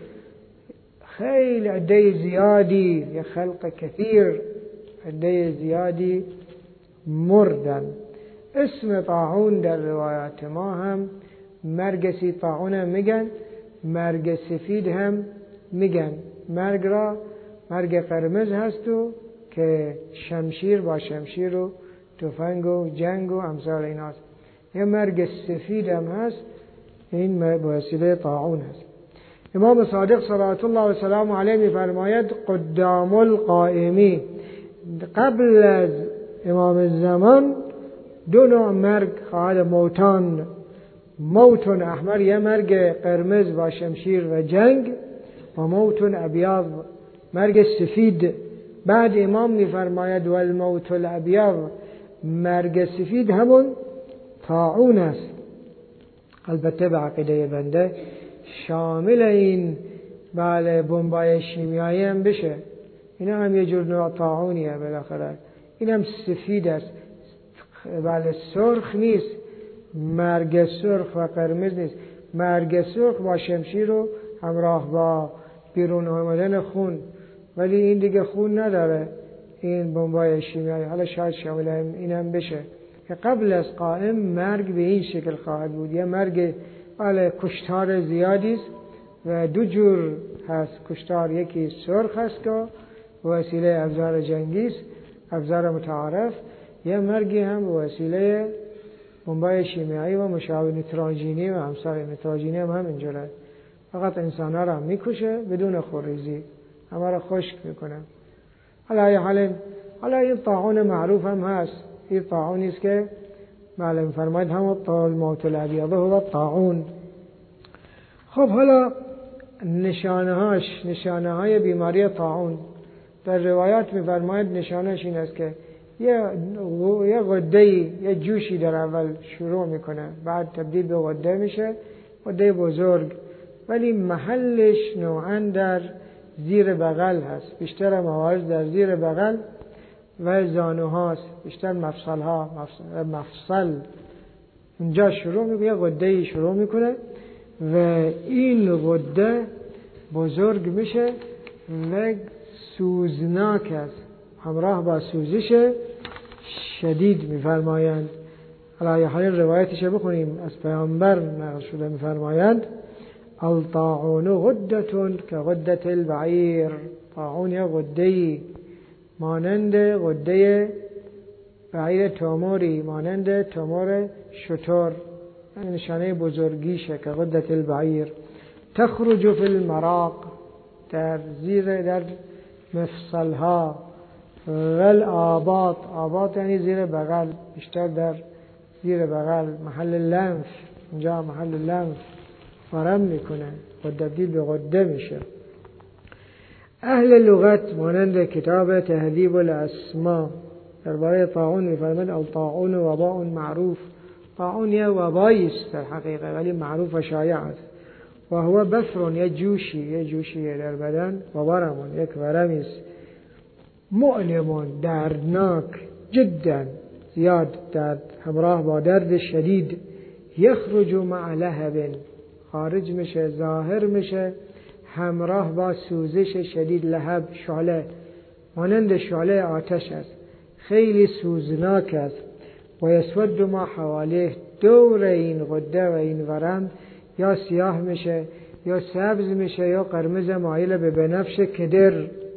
خیلی عده زیادی، یک خلق کثیر عده زیادی مردن. اسم طاعون در روایات ما هم مرگ طاعون هم میگن، مرگ سفید هم میگن. مرگ را مرگ قرمز هست و که شمشیر با شمشیر و تفنگ و جنگ و امثال ایناست. یه مرگ سفید هم هست، این به وسیله طاعون هست. امام صادق صلوات الله و سلام علیه میفرماید قدام القائمی، قبل از امام زمان دو نوع مرگ خواهد موتان. موت احمر، یه مرگ قرمز با شمشیر و جنگ، و موت ابیض، مرگ سفید. بعد امام میفرماید والموت الابیض، مرگ سفید همون طاعون است. البته به عقیده بنده شامل این بله بمبای شیمیایی هم بشه، اینا هم یه جور نوع طاعونیه بالاخره. این هم سفید است، بله سرخ نیست، مرگ سرخ و قرمز نیست. مرگ سرخ با شمشیر و همراه با بیرون آمدن خون، ولی این دیگه خون نداره این بمبای شیمیایی. حالا شاید شامل این هم بشه که قبل از قائم مرگ به این شکل خواهد بود. یه مرگ بله کشتار زیادی است و دو جور هست کشتار، یکی سرخ است که وسیله ابزار جنگی است، ابزار متعارف. یه مرگی هم وسیله بمبای شیمیایی و مشابه نیتروژنی و امثال نیتروژنی هم همینجوره. فقط انسان‌ها را میکشه بدون خونریزی، همه را خشک میکنه. حالا حالا حالا این طاعون معروف هم هست. این طاعونی است که معلم فرماید هم طال موت الابیض هو طاعون. خب حالا نشانه هاش، نشانه های بیماری طاعون در روایات میفرماید نشانهش این است که یه یه غده‌ای، یه جوشی در اول شروع میکنه، بعد تبدیل به غده میشه، غده بزرگ، ولی محلش نوعاً در زیر بغل هست. بیشتر موارد در زیر بغل و زانوهاست، بیشتر مفصل ها، مفصل, مفصل اونجا شروع میکنه، یه غده‌ای شروع میکنه و این غده بزرگ میشه و سوزناک است، همراه با سوزش شدید میفرمایند. علی حال روایتش بخونیم از پیامبر نقل شده، میفرمایند الطاعون غدتون که غدت البعیر، طاعون یا غده‌ای مانند غده بعیر توموری، مانند تومور شتر، نشانه بزرگیشه که غدت البعیر. تخرج فی المراق، در زیر در مفصلها. والآباط، آباط یعنی زیر بغل، بیشتر در زیر بغل، محل لنف، اونجا محل لنف ورم میکنه و تبدیل به غده میشه. اهل لغت مانند کتاب تهذیب الاسما درباره طاعون میفرمایند الطاعون وباء معروف، طاعون یه وبایی است در حقیقه ولی معروف و شایع است. و هو بثر، یه جوشی، یه جوشی در بدن، و ورم، یک ورمی است. مؤلم، دردناک جدا، زیاد درد، همراه با درد شدید. یخرج مع لهب، خارج میشه، ظاهر میشه همراه با سوزش شدید. لهب شعله، مانند شعله آتش است، خیلی سوزناک است. و یسود ما حوالیه، دور این غده و این ورم یا سیاه میشه یا سبز میشه یا قرمز مایل به بنفش کدر.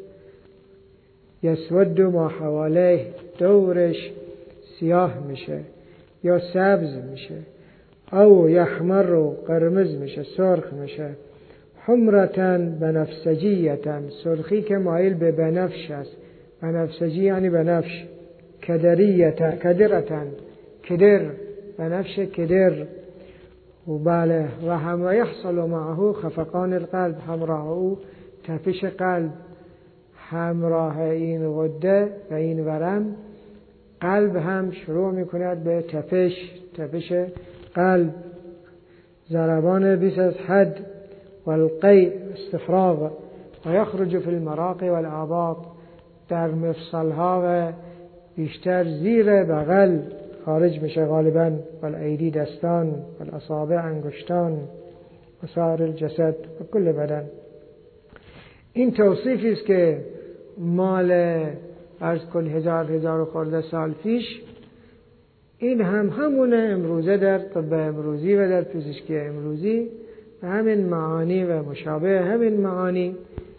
یسود ما حوالیه، دورش سیاه میشه یا سبز میشه، او یحمر، و قرمز میشه، سرخ میشه. حمرتن بنفسجیتن، سرخی که مایل به بنفش است. بنفسجی یعنی بنفش. کدریتن، کدرتن، کدر، بنفش کدر. و بله و هم یحصل معه خفقان القلب، همراه او تپش قلب، همراه این غده و این ورم قلب هم شروع میکند به تپش، تپش قلب، ضربان بیش از حد، والقی استفراغ، و یخرج فی المراق والآباط، در مفصلها و بیشتر زیر بغل خارج میشه غالبا، والایدی دستان، والاصابع انگشتان، و سایر الجسد و کل بدن. این توصیفی است که مال عرض کن هزار هزار و خورده سال پیش، این هم همونه امروزه در طب امروزی و در پزشکی امروزی و همین معانی و مشابه همین معانی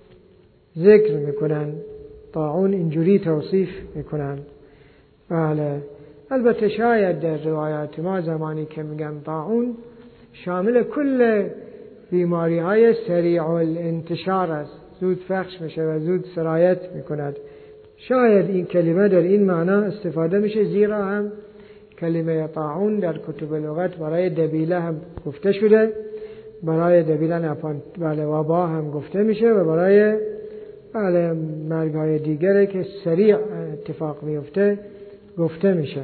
ذکر میکنن. طاعون اینجوری توصیف میکنن. بله البته شاید در روایات ما زمانی که میگن طاعون شامل کل بیماری های سریع الانتشار است، زود پخش میشه و زود سرایت میکند. شاید این کلمه در این معنا استفاده میشه، زیرا هم کلمه طاعون در کتب لغت برای دبیله هم گفته شده، برای دبیله نپان بله وبا هم گفته میشه و برای بله مرگ‌های دیگری که سریع اتفاق میفته گفته میشه.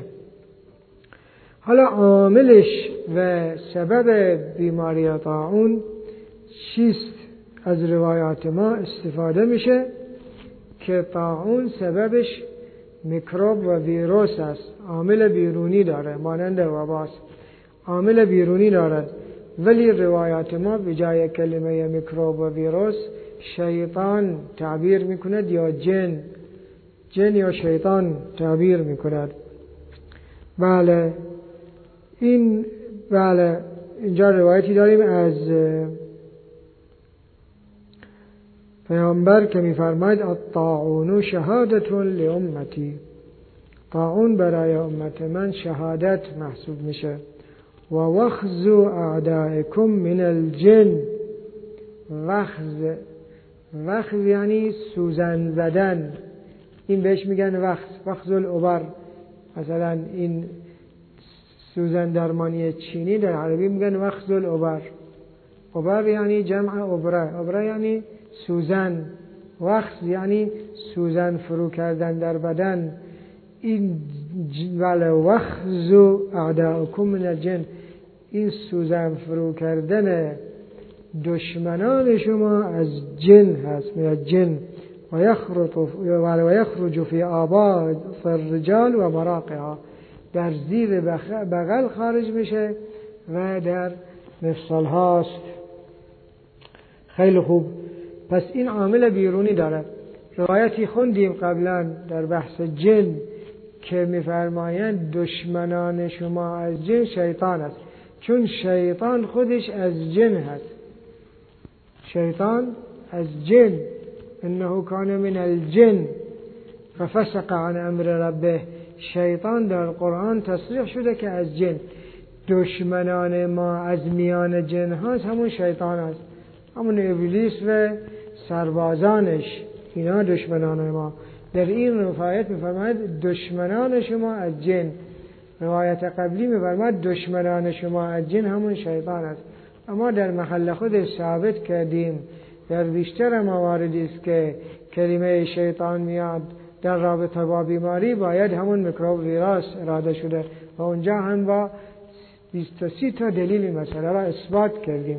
حالا عاملش و سبب بیماری طاعون چیست؟ از روایات ما استفاده میشه که طاعون سببش میکروب و ویروس است، عامل بیرونی داره، مانند وباست، عامل بیرونی دارد. ولی روایات ما به جای کلمه میکروب و ویروس شیطان تعبیر میکند یا جن، جن یا شیطان تعبیر میکند. بله این بله اینجا روایتی داریم از پیامبر که میفرماید الطاعون شهادت لامتی، طاعون برای امت من شهادت محسوب میشه. و وخز اعدائکم من الجن، وخز، وخز یعنی سوزن زدن، این بهش میگن وخز، وخز الابر. مثلا این سوزن درمانی چینی در عربی میگن وخز الابر. ابر یعنی جمع ابره، ابره یعنی سوزن، وخز یعنی سوزن فرو کردن در بدن. این ولی وخز اعداءکم من الجن، این سوزن فرو کردن دشمنان شما از جن هست، من الجن. و یخرج و یخرج فی آباط الرجال و مراقها، در زیر بغل خارج میشه و در مفصل هاست. خیلی خوب، پس این عامل بیرونی داره. روایتی خوندیم قبلا در بحث جن که میفرمایند دشمنان شما از جن شیطان است، چون شیطان خودش از جن هست. شیطان از جن، انه کان من الجن ففسق عن امر ربه. شیطان در قرآن تصریح شده که از جن. دشمنان ما از میان جن هست همون شیطان است، همون ابلیس و سربازانش، اینا دشمنان ما. در این روایت میفرماید دشمنان شما از جن. روایت قبلی میفرماید دشمنان شما از جن همون شیطان است. اما در محل خود ثابت کردیم در بیشتر مواردی است که کلمه شیطان میاد در رابطه با بیماری باید همون میکروب ویروس اراده شده و اونجا هم با بیست و سه تا دلیل مسئله را اثبات کردیم.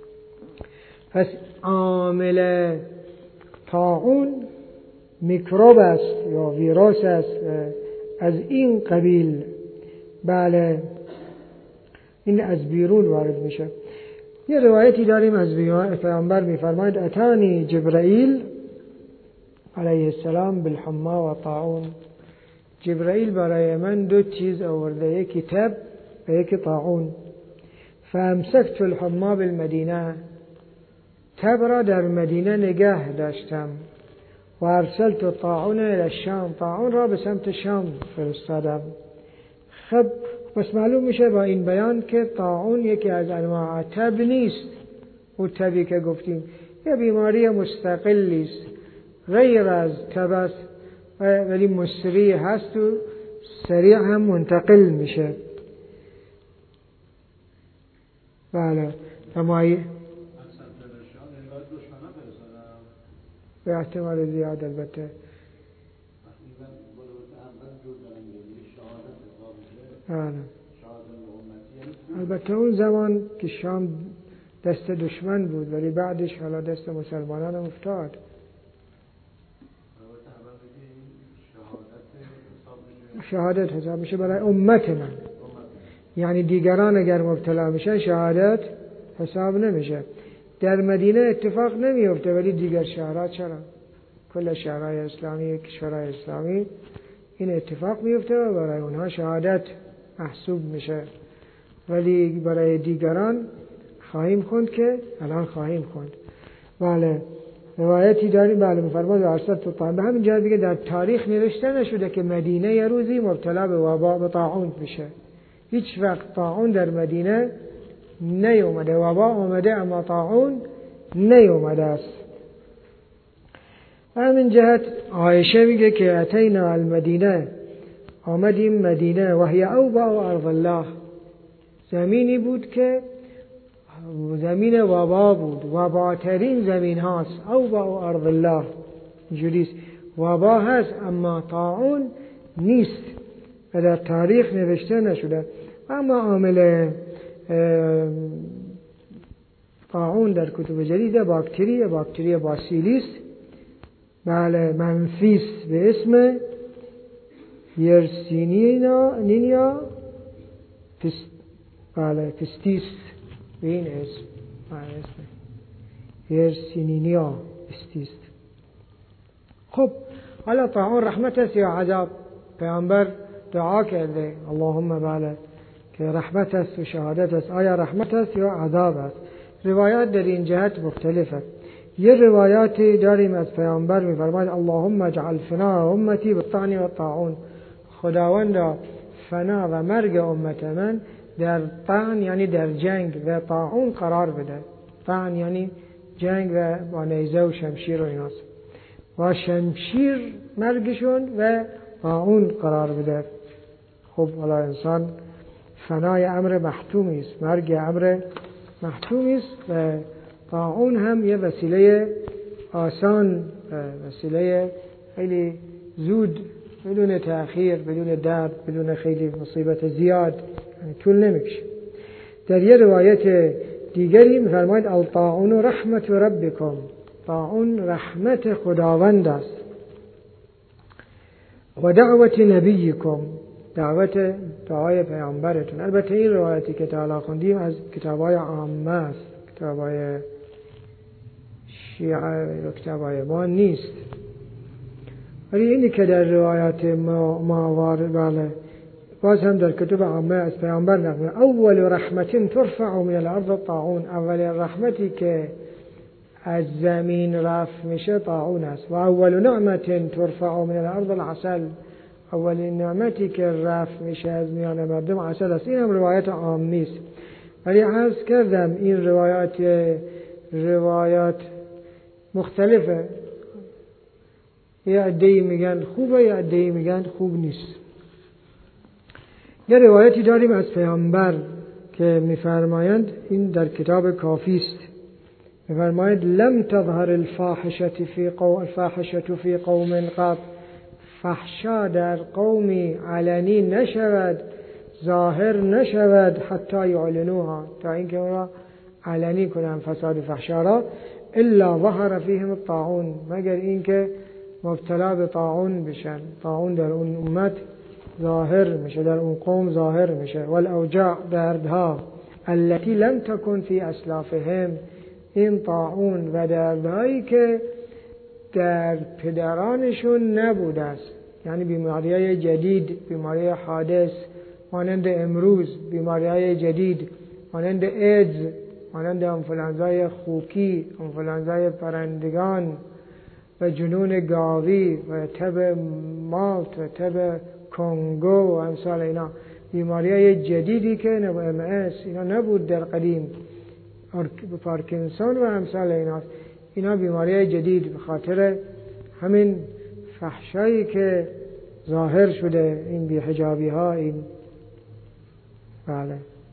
پس عامل طاعون میکروب است یا ویروس است از این قبیل. بله این از بیرون وارد میشه. یه روایتی داریم از پیامبر میفرماید اتانی جبرائیل علیه السلام بالحما و طاعون. جبرائیل برای من دو چیز آورده، یکی تب و یکی طاعون. فامسکت الحما بالمدینه، تب را در مدینه نگه داشتم. و ارسلت طاعون الى الشام، طاعون را به سمت شام فرستادم. خب پس معلوم میشه با این بیان که طاعون یکی از انواع تب نیست، او تبی که گفتیم یه بیماری مستقلی است غیر از تب است ولی مسری هست و سریع هم منتقل میشه. بله تمایی به احتمال زیاد البته بله. البته اون زمان که شام دست دشمن بود ولی بعدش حالا دست مسلمانان افتاد. شهادت حساب میشه برای امت من، یعنی دیگران اگر مبتلا میشن شهادت حساب نمیشه. در مدینه اتفاق نمیفته ولی دیگر شهرها چرا؟ کل شهرهای اسلامی کشورهای اسلامی این اتفاق میفته و برای اونها شهادت محسوب میشه، ولی برای دیگران خواهیم خوند که الان خواهیم خوند. بله روایتی داریم بله میفرماد ارسلت الطاعون. به همین جهت دیگه در تاریخ نوشته نشده که مدینه یه روزی مبتلا به وبا به طاعون میشه. هیچ وقت طاعون در مدینه نیومده، وبا اومده اما طاعون نیومده است. همین جهت عایشه میگه که اتینا المدینه، آمدیم مدینه و هی اوبا ارض الله، زمینی بود که زمین وبا بود، وباترین زمین هاست. اوبا ارض الله اینجوریست، وبا هست اما طاعون نیست و در تاریخ نوشته نشده. اما عامل طاعون در کتب جدید باکتری باکتری باسیلیس بله منفیس به اسم یرسینیا نینیا پست بله پستیس به این اسم بله اسم یرسینیا پستیس. خب حالا طاعون رحمت است یا عذاب؟ پیامبر دعا کرده اللهم بله که رحمت است و شهادت است، آیا رحمت است یا عذاب است؟ روایات در این جهت مختلفه. یه روایاتی داریم از پیامبر می‌فرماید اللهم اجعل فنا امتی بالطعن والطاعون، خداوندا فنا و مرگ امت من در طعن یعنی در جنگ و طاعون قرار بده. طعن یعنی جنگ و با نیزه و شمشیر و ایناست، و شمشیر مرگشون و طاعون قرار بده. خب حالا انسان فنای امر محتومی است، مرگ امر محتومی است و طاعون هم یه وسیله آسان، وسیله خیلی زود بدون تأخیر بدون درد بدون خیلی مصیبت زیاد یعنی طول نمیکشه. در یه روایت دیگری می‌فرماید الطاعون رحمت ربکم، طاعون رحمت خداوند است، و دعوت نبیکم، دعوت دعای پیامبرتون. البته این روایتی که تعالی خوندیم از کتاب‌های عامه است، کتاب‌های شیعه و کتاب‌های ما نیست، ولی اینی که در روایات ما ماوارد بله باز هم در کتب عامه از پیامبر نقل اول رحمت ترفع من الارض طاعون، اول رحمتی که از زمین رفع میشه طاعون است. و اول نعمت ترفع من الارض العسل، اولین نعمتی که رفع میشه از میان مردم عسل است. این هم روایت عامی است، ولی عرض کردم این روایات روایات مختلفه، یه عده‌ای میگن خوبه یه عده‌ای میگن خوب نیست. یه روایتی داریم از پیامبر که میفرمایند این در کتاب کافی است، میفرمایند لم تظهر الفاحشه فی قوم الفاحشه فی قوم قط، فحشا در قومی علنی نشود ظاهر نشود حتی یعلنوها، تا اینکه اون را علنی کنن فساد فحشا را، الا ظهر فیهم الطاعون، مگر اینکه مبتلا به طاعون بشن. طاعون در اون امت ظاهر میشه، در اون قوم ظاهر میشه. والاوجاع دردها التي لم تكن في اسلافهم، این طاعون و دردهایی که در پدرانشون نبوده است، یعنی بیماریهای جدید، بیماری حادث مانند امروز، بیماریهای جدید مانند ایدز، مانند انفلانزای خوکی، انفلانزای پرندگان و جنون گاوی و تب مالت و تب کنگو و امثال اینا، بیماریهای جدیدی که ام اس اینا نبود در قدیم. پارکینسون و امثال ایناست. اینا بیماری جدید به خاطر همین فحشایی که ظاهر شده، این بی‌حجابی ها، این بله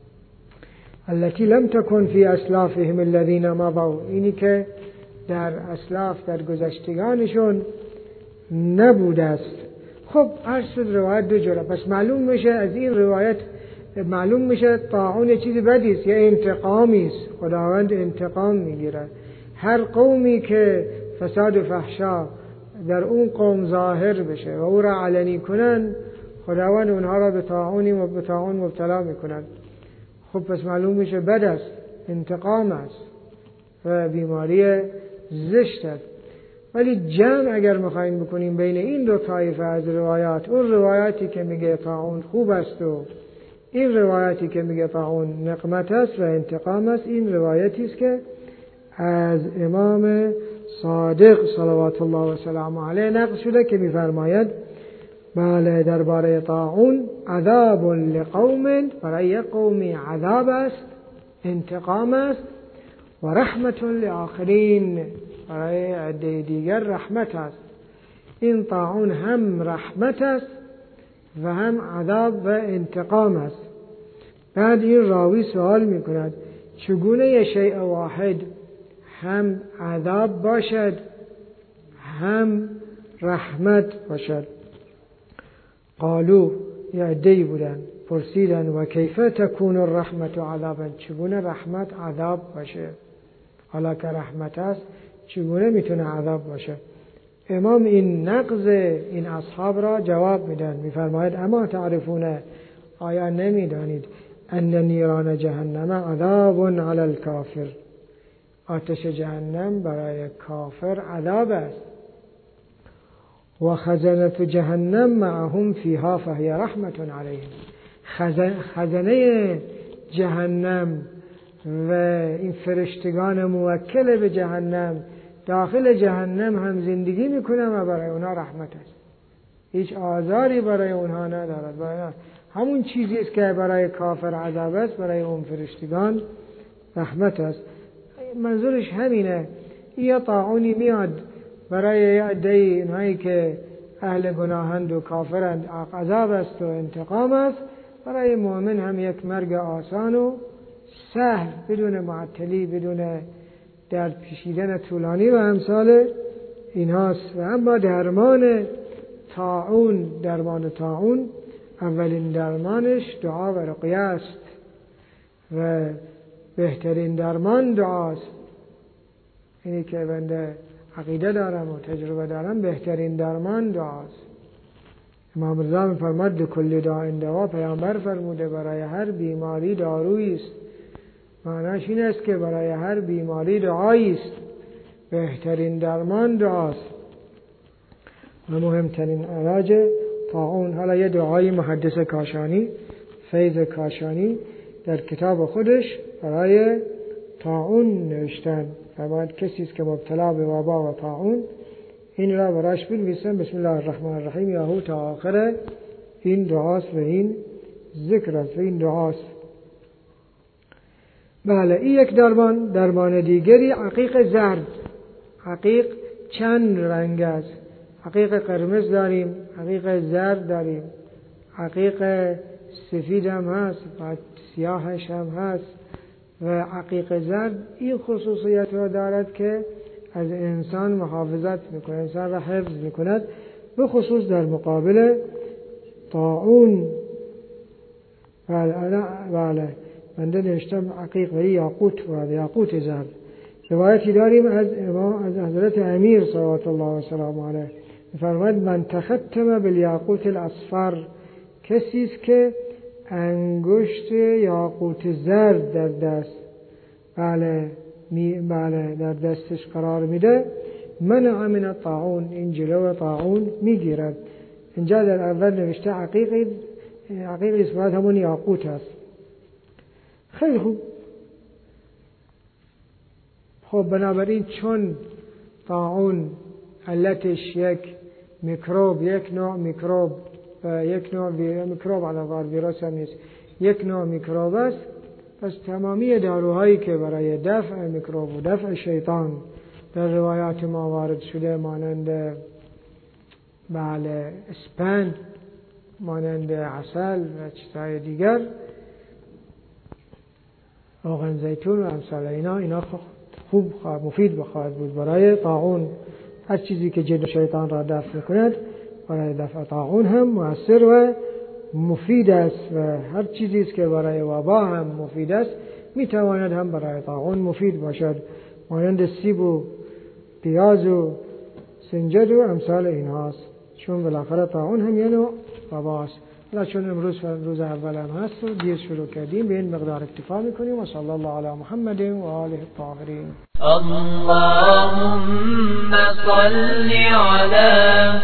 التي لم تكن في اسلافهم الذين مضوا، اینی که در اسلاف در گذشتگانشون نبوده است. خب هر شد روایت دو جوره، پس معلوم میشه از این روایت معلوم میشه طاعون چیزی بدی است، یا انتقامی است. خداوند انتقام میگیره. هر قومی که فساد و فحشا در اون قوم ظاهر بشه و او را علنی کنن، خداوند اونها را به طاعونی و به طاعون مبتلا میکنن. خب پس معلوم میشه بد است، انتقام است و بیماری زشت است. ولی جمع اگر میخوایم بکنیم بین این دو طایفه از روایات، اون روایاتی که میگه طاعون خوب است و این روایتی که میگه طاعون نقمت است و انتقام است، این روایتی است که از امام صادق صلوات الله و سلامه علیه نقل شده که میفرماید بله درباره طاعون عذاب لقوم، برای قومی عذاب است، انتقام است، و رحمت لآخرین، برای عده دیگر رحمت است. این طاعون هم رحمت است و هم عذاب و انتقام است. بعد این راوی سوال میکند چگونه یه شیء واحد هم عذاب باشد هم رحمت باشد؟ قالو، یه عده‌ای بودن پرسیدن و کیف تکون الرحمت عذابا، چگونه رحمت عذاب باشه؟ حالا که رحمت است چگونه میتونه عذاب باشه؟ امام این نقض این اصحاب را جواب میدن، میفرماید اما تعرفون، آیا نمیدانید ان نیران جهنم عذاب علی الکافر، آتش جهنم برای کافر عذاب است. و خزنه جهنم معهم فیها فهی رحمت علیهم، خزنه جهنم و این فرشتگان موکل به جهنم داخل جهنم هم زندگی میکنن و برای اونها رحمت است، هیچ آزاری برای اونها ندارد. برای همون چیزی است که برای کافر عذاب است، برای اون فرشتگان رحمت است. منظورش همینه. یه طاعونی میاد برای یه عده‌ای اینهایی که اهل گناهند و کافرند عذاب است و انتقام است، برای مؤمن هم یک مرگ آسان و سهل بدون معطلی، بدون درد کشیدن طولانی و امثال اینهاست. و اما درمان طاعون، درمان طاعون اولین درمانش دعا و رقیه است و بهترین درمان دعاست. اینی که بنده عقیده دارم و تجربه دارم، بهترین درمان دعاست. امام رضا می‌فرماید لکل داء دوا، پیامبر فرموده برای هر بیماری دارویی است. معناش این است که برای هر بیماری دعایی است، بهترین درمان دعاست و مهمترین علاج طاعون. حالا یه دعای محدث کاشانی، فیض کاشانی، در کتاب خودش برای طاعون نوشتن. فرماید کسی است که مبتلا به وبا و طاعون، این را براش بنویسن بسم الله الرحمن الرحیم یاهو تا آخر این دعاست و این ذکر است و این دعاست. بله این یک درمان. درمان دیگری عقیق زرد. عقیق چند رنگ است. عقیق قرمز داریم، عقیق زرد داریم، عقیق سفید هم هست، بعد سیاهش هم هست. و عقیق زرد این خصوصیت را دارد که از انسان محافظت میکنه، انسان را حفظ میکند، به خصوص در مقابل طاعون. بله بله بنده نوشتم عقیق و یاقوت و یاقوت زرد. روایتی داریم از امام از حضرت امیر صلوات الله و سلامه علیه، می‌فرماید من تختم بالیاقوت الاصفر، کسی است که انگشت یاقوت زرد در دست بله می بله در دستش قرار میده، منع من الطاعون، این جلو طاعون میگیرد. اینجا در اول نوشته عقیق، عقیق اسمات همون یاقوت است. خیلی خوب. خب بنابراین چون طاعون علتش یک میکروب، یک نوع میکروب و یک نوع میکروب علاوه بر ویروس هم نیست، یک نوع میکروب است، پس تمامی داروهایی که برای دفع میکروب و دفع شیطان در روایات ما وارد شده، مانند بله اسپند، مانند عسل و چیزهای دیگر، روغن زیتون و امثال اینا اینا خوب مفید بخواهد بود برای طاعون. هر چیزی که جن شیطان را دفع میکند برای دفع طاعون هم مؤثر و مفید است، و هر چیزی که برای وبا هم مفید است میتواند هم برای طاعون مفید باشد، مانند سیب و پیاز و سنجد و امثال اینهاست، چون بالاخره طاعون هم یه نوع وباست. حالا چون امروز روز اول هم هست و دیر شروع کردیم، به این مقدار اکتفا میکنیم. و صلی الله علی محمد و آله الطاهرین. اللهم صل على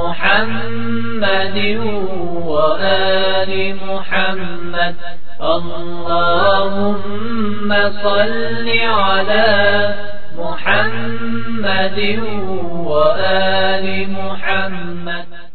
محمد وآل محمد. اللهم صل على محمد وآل محمد.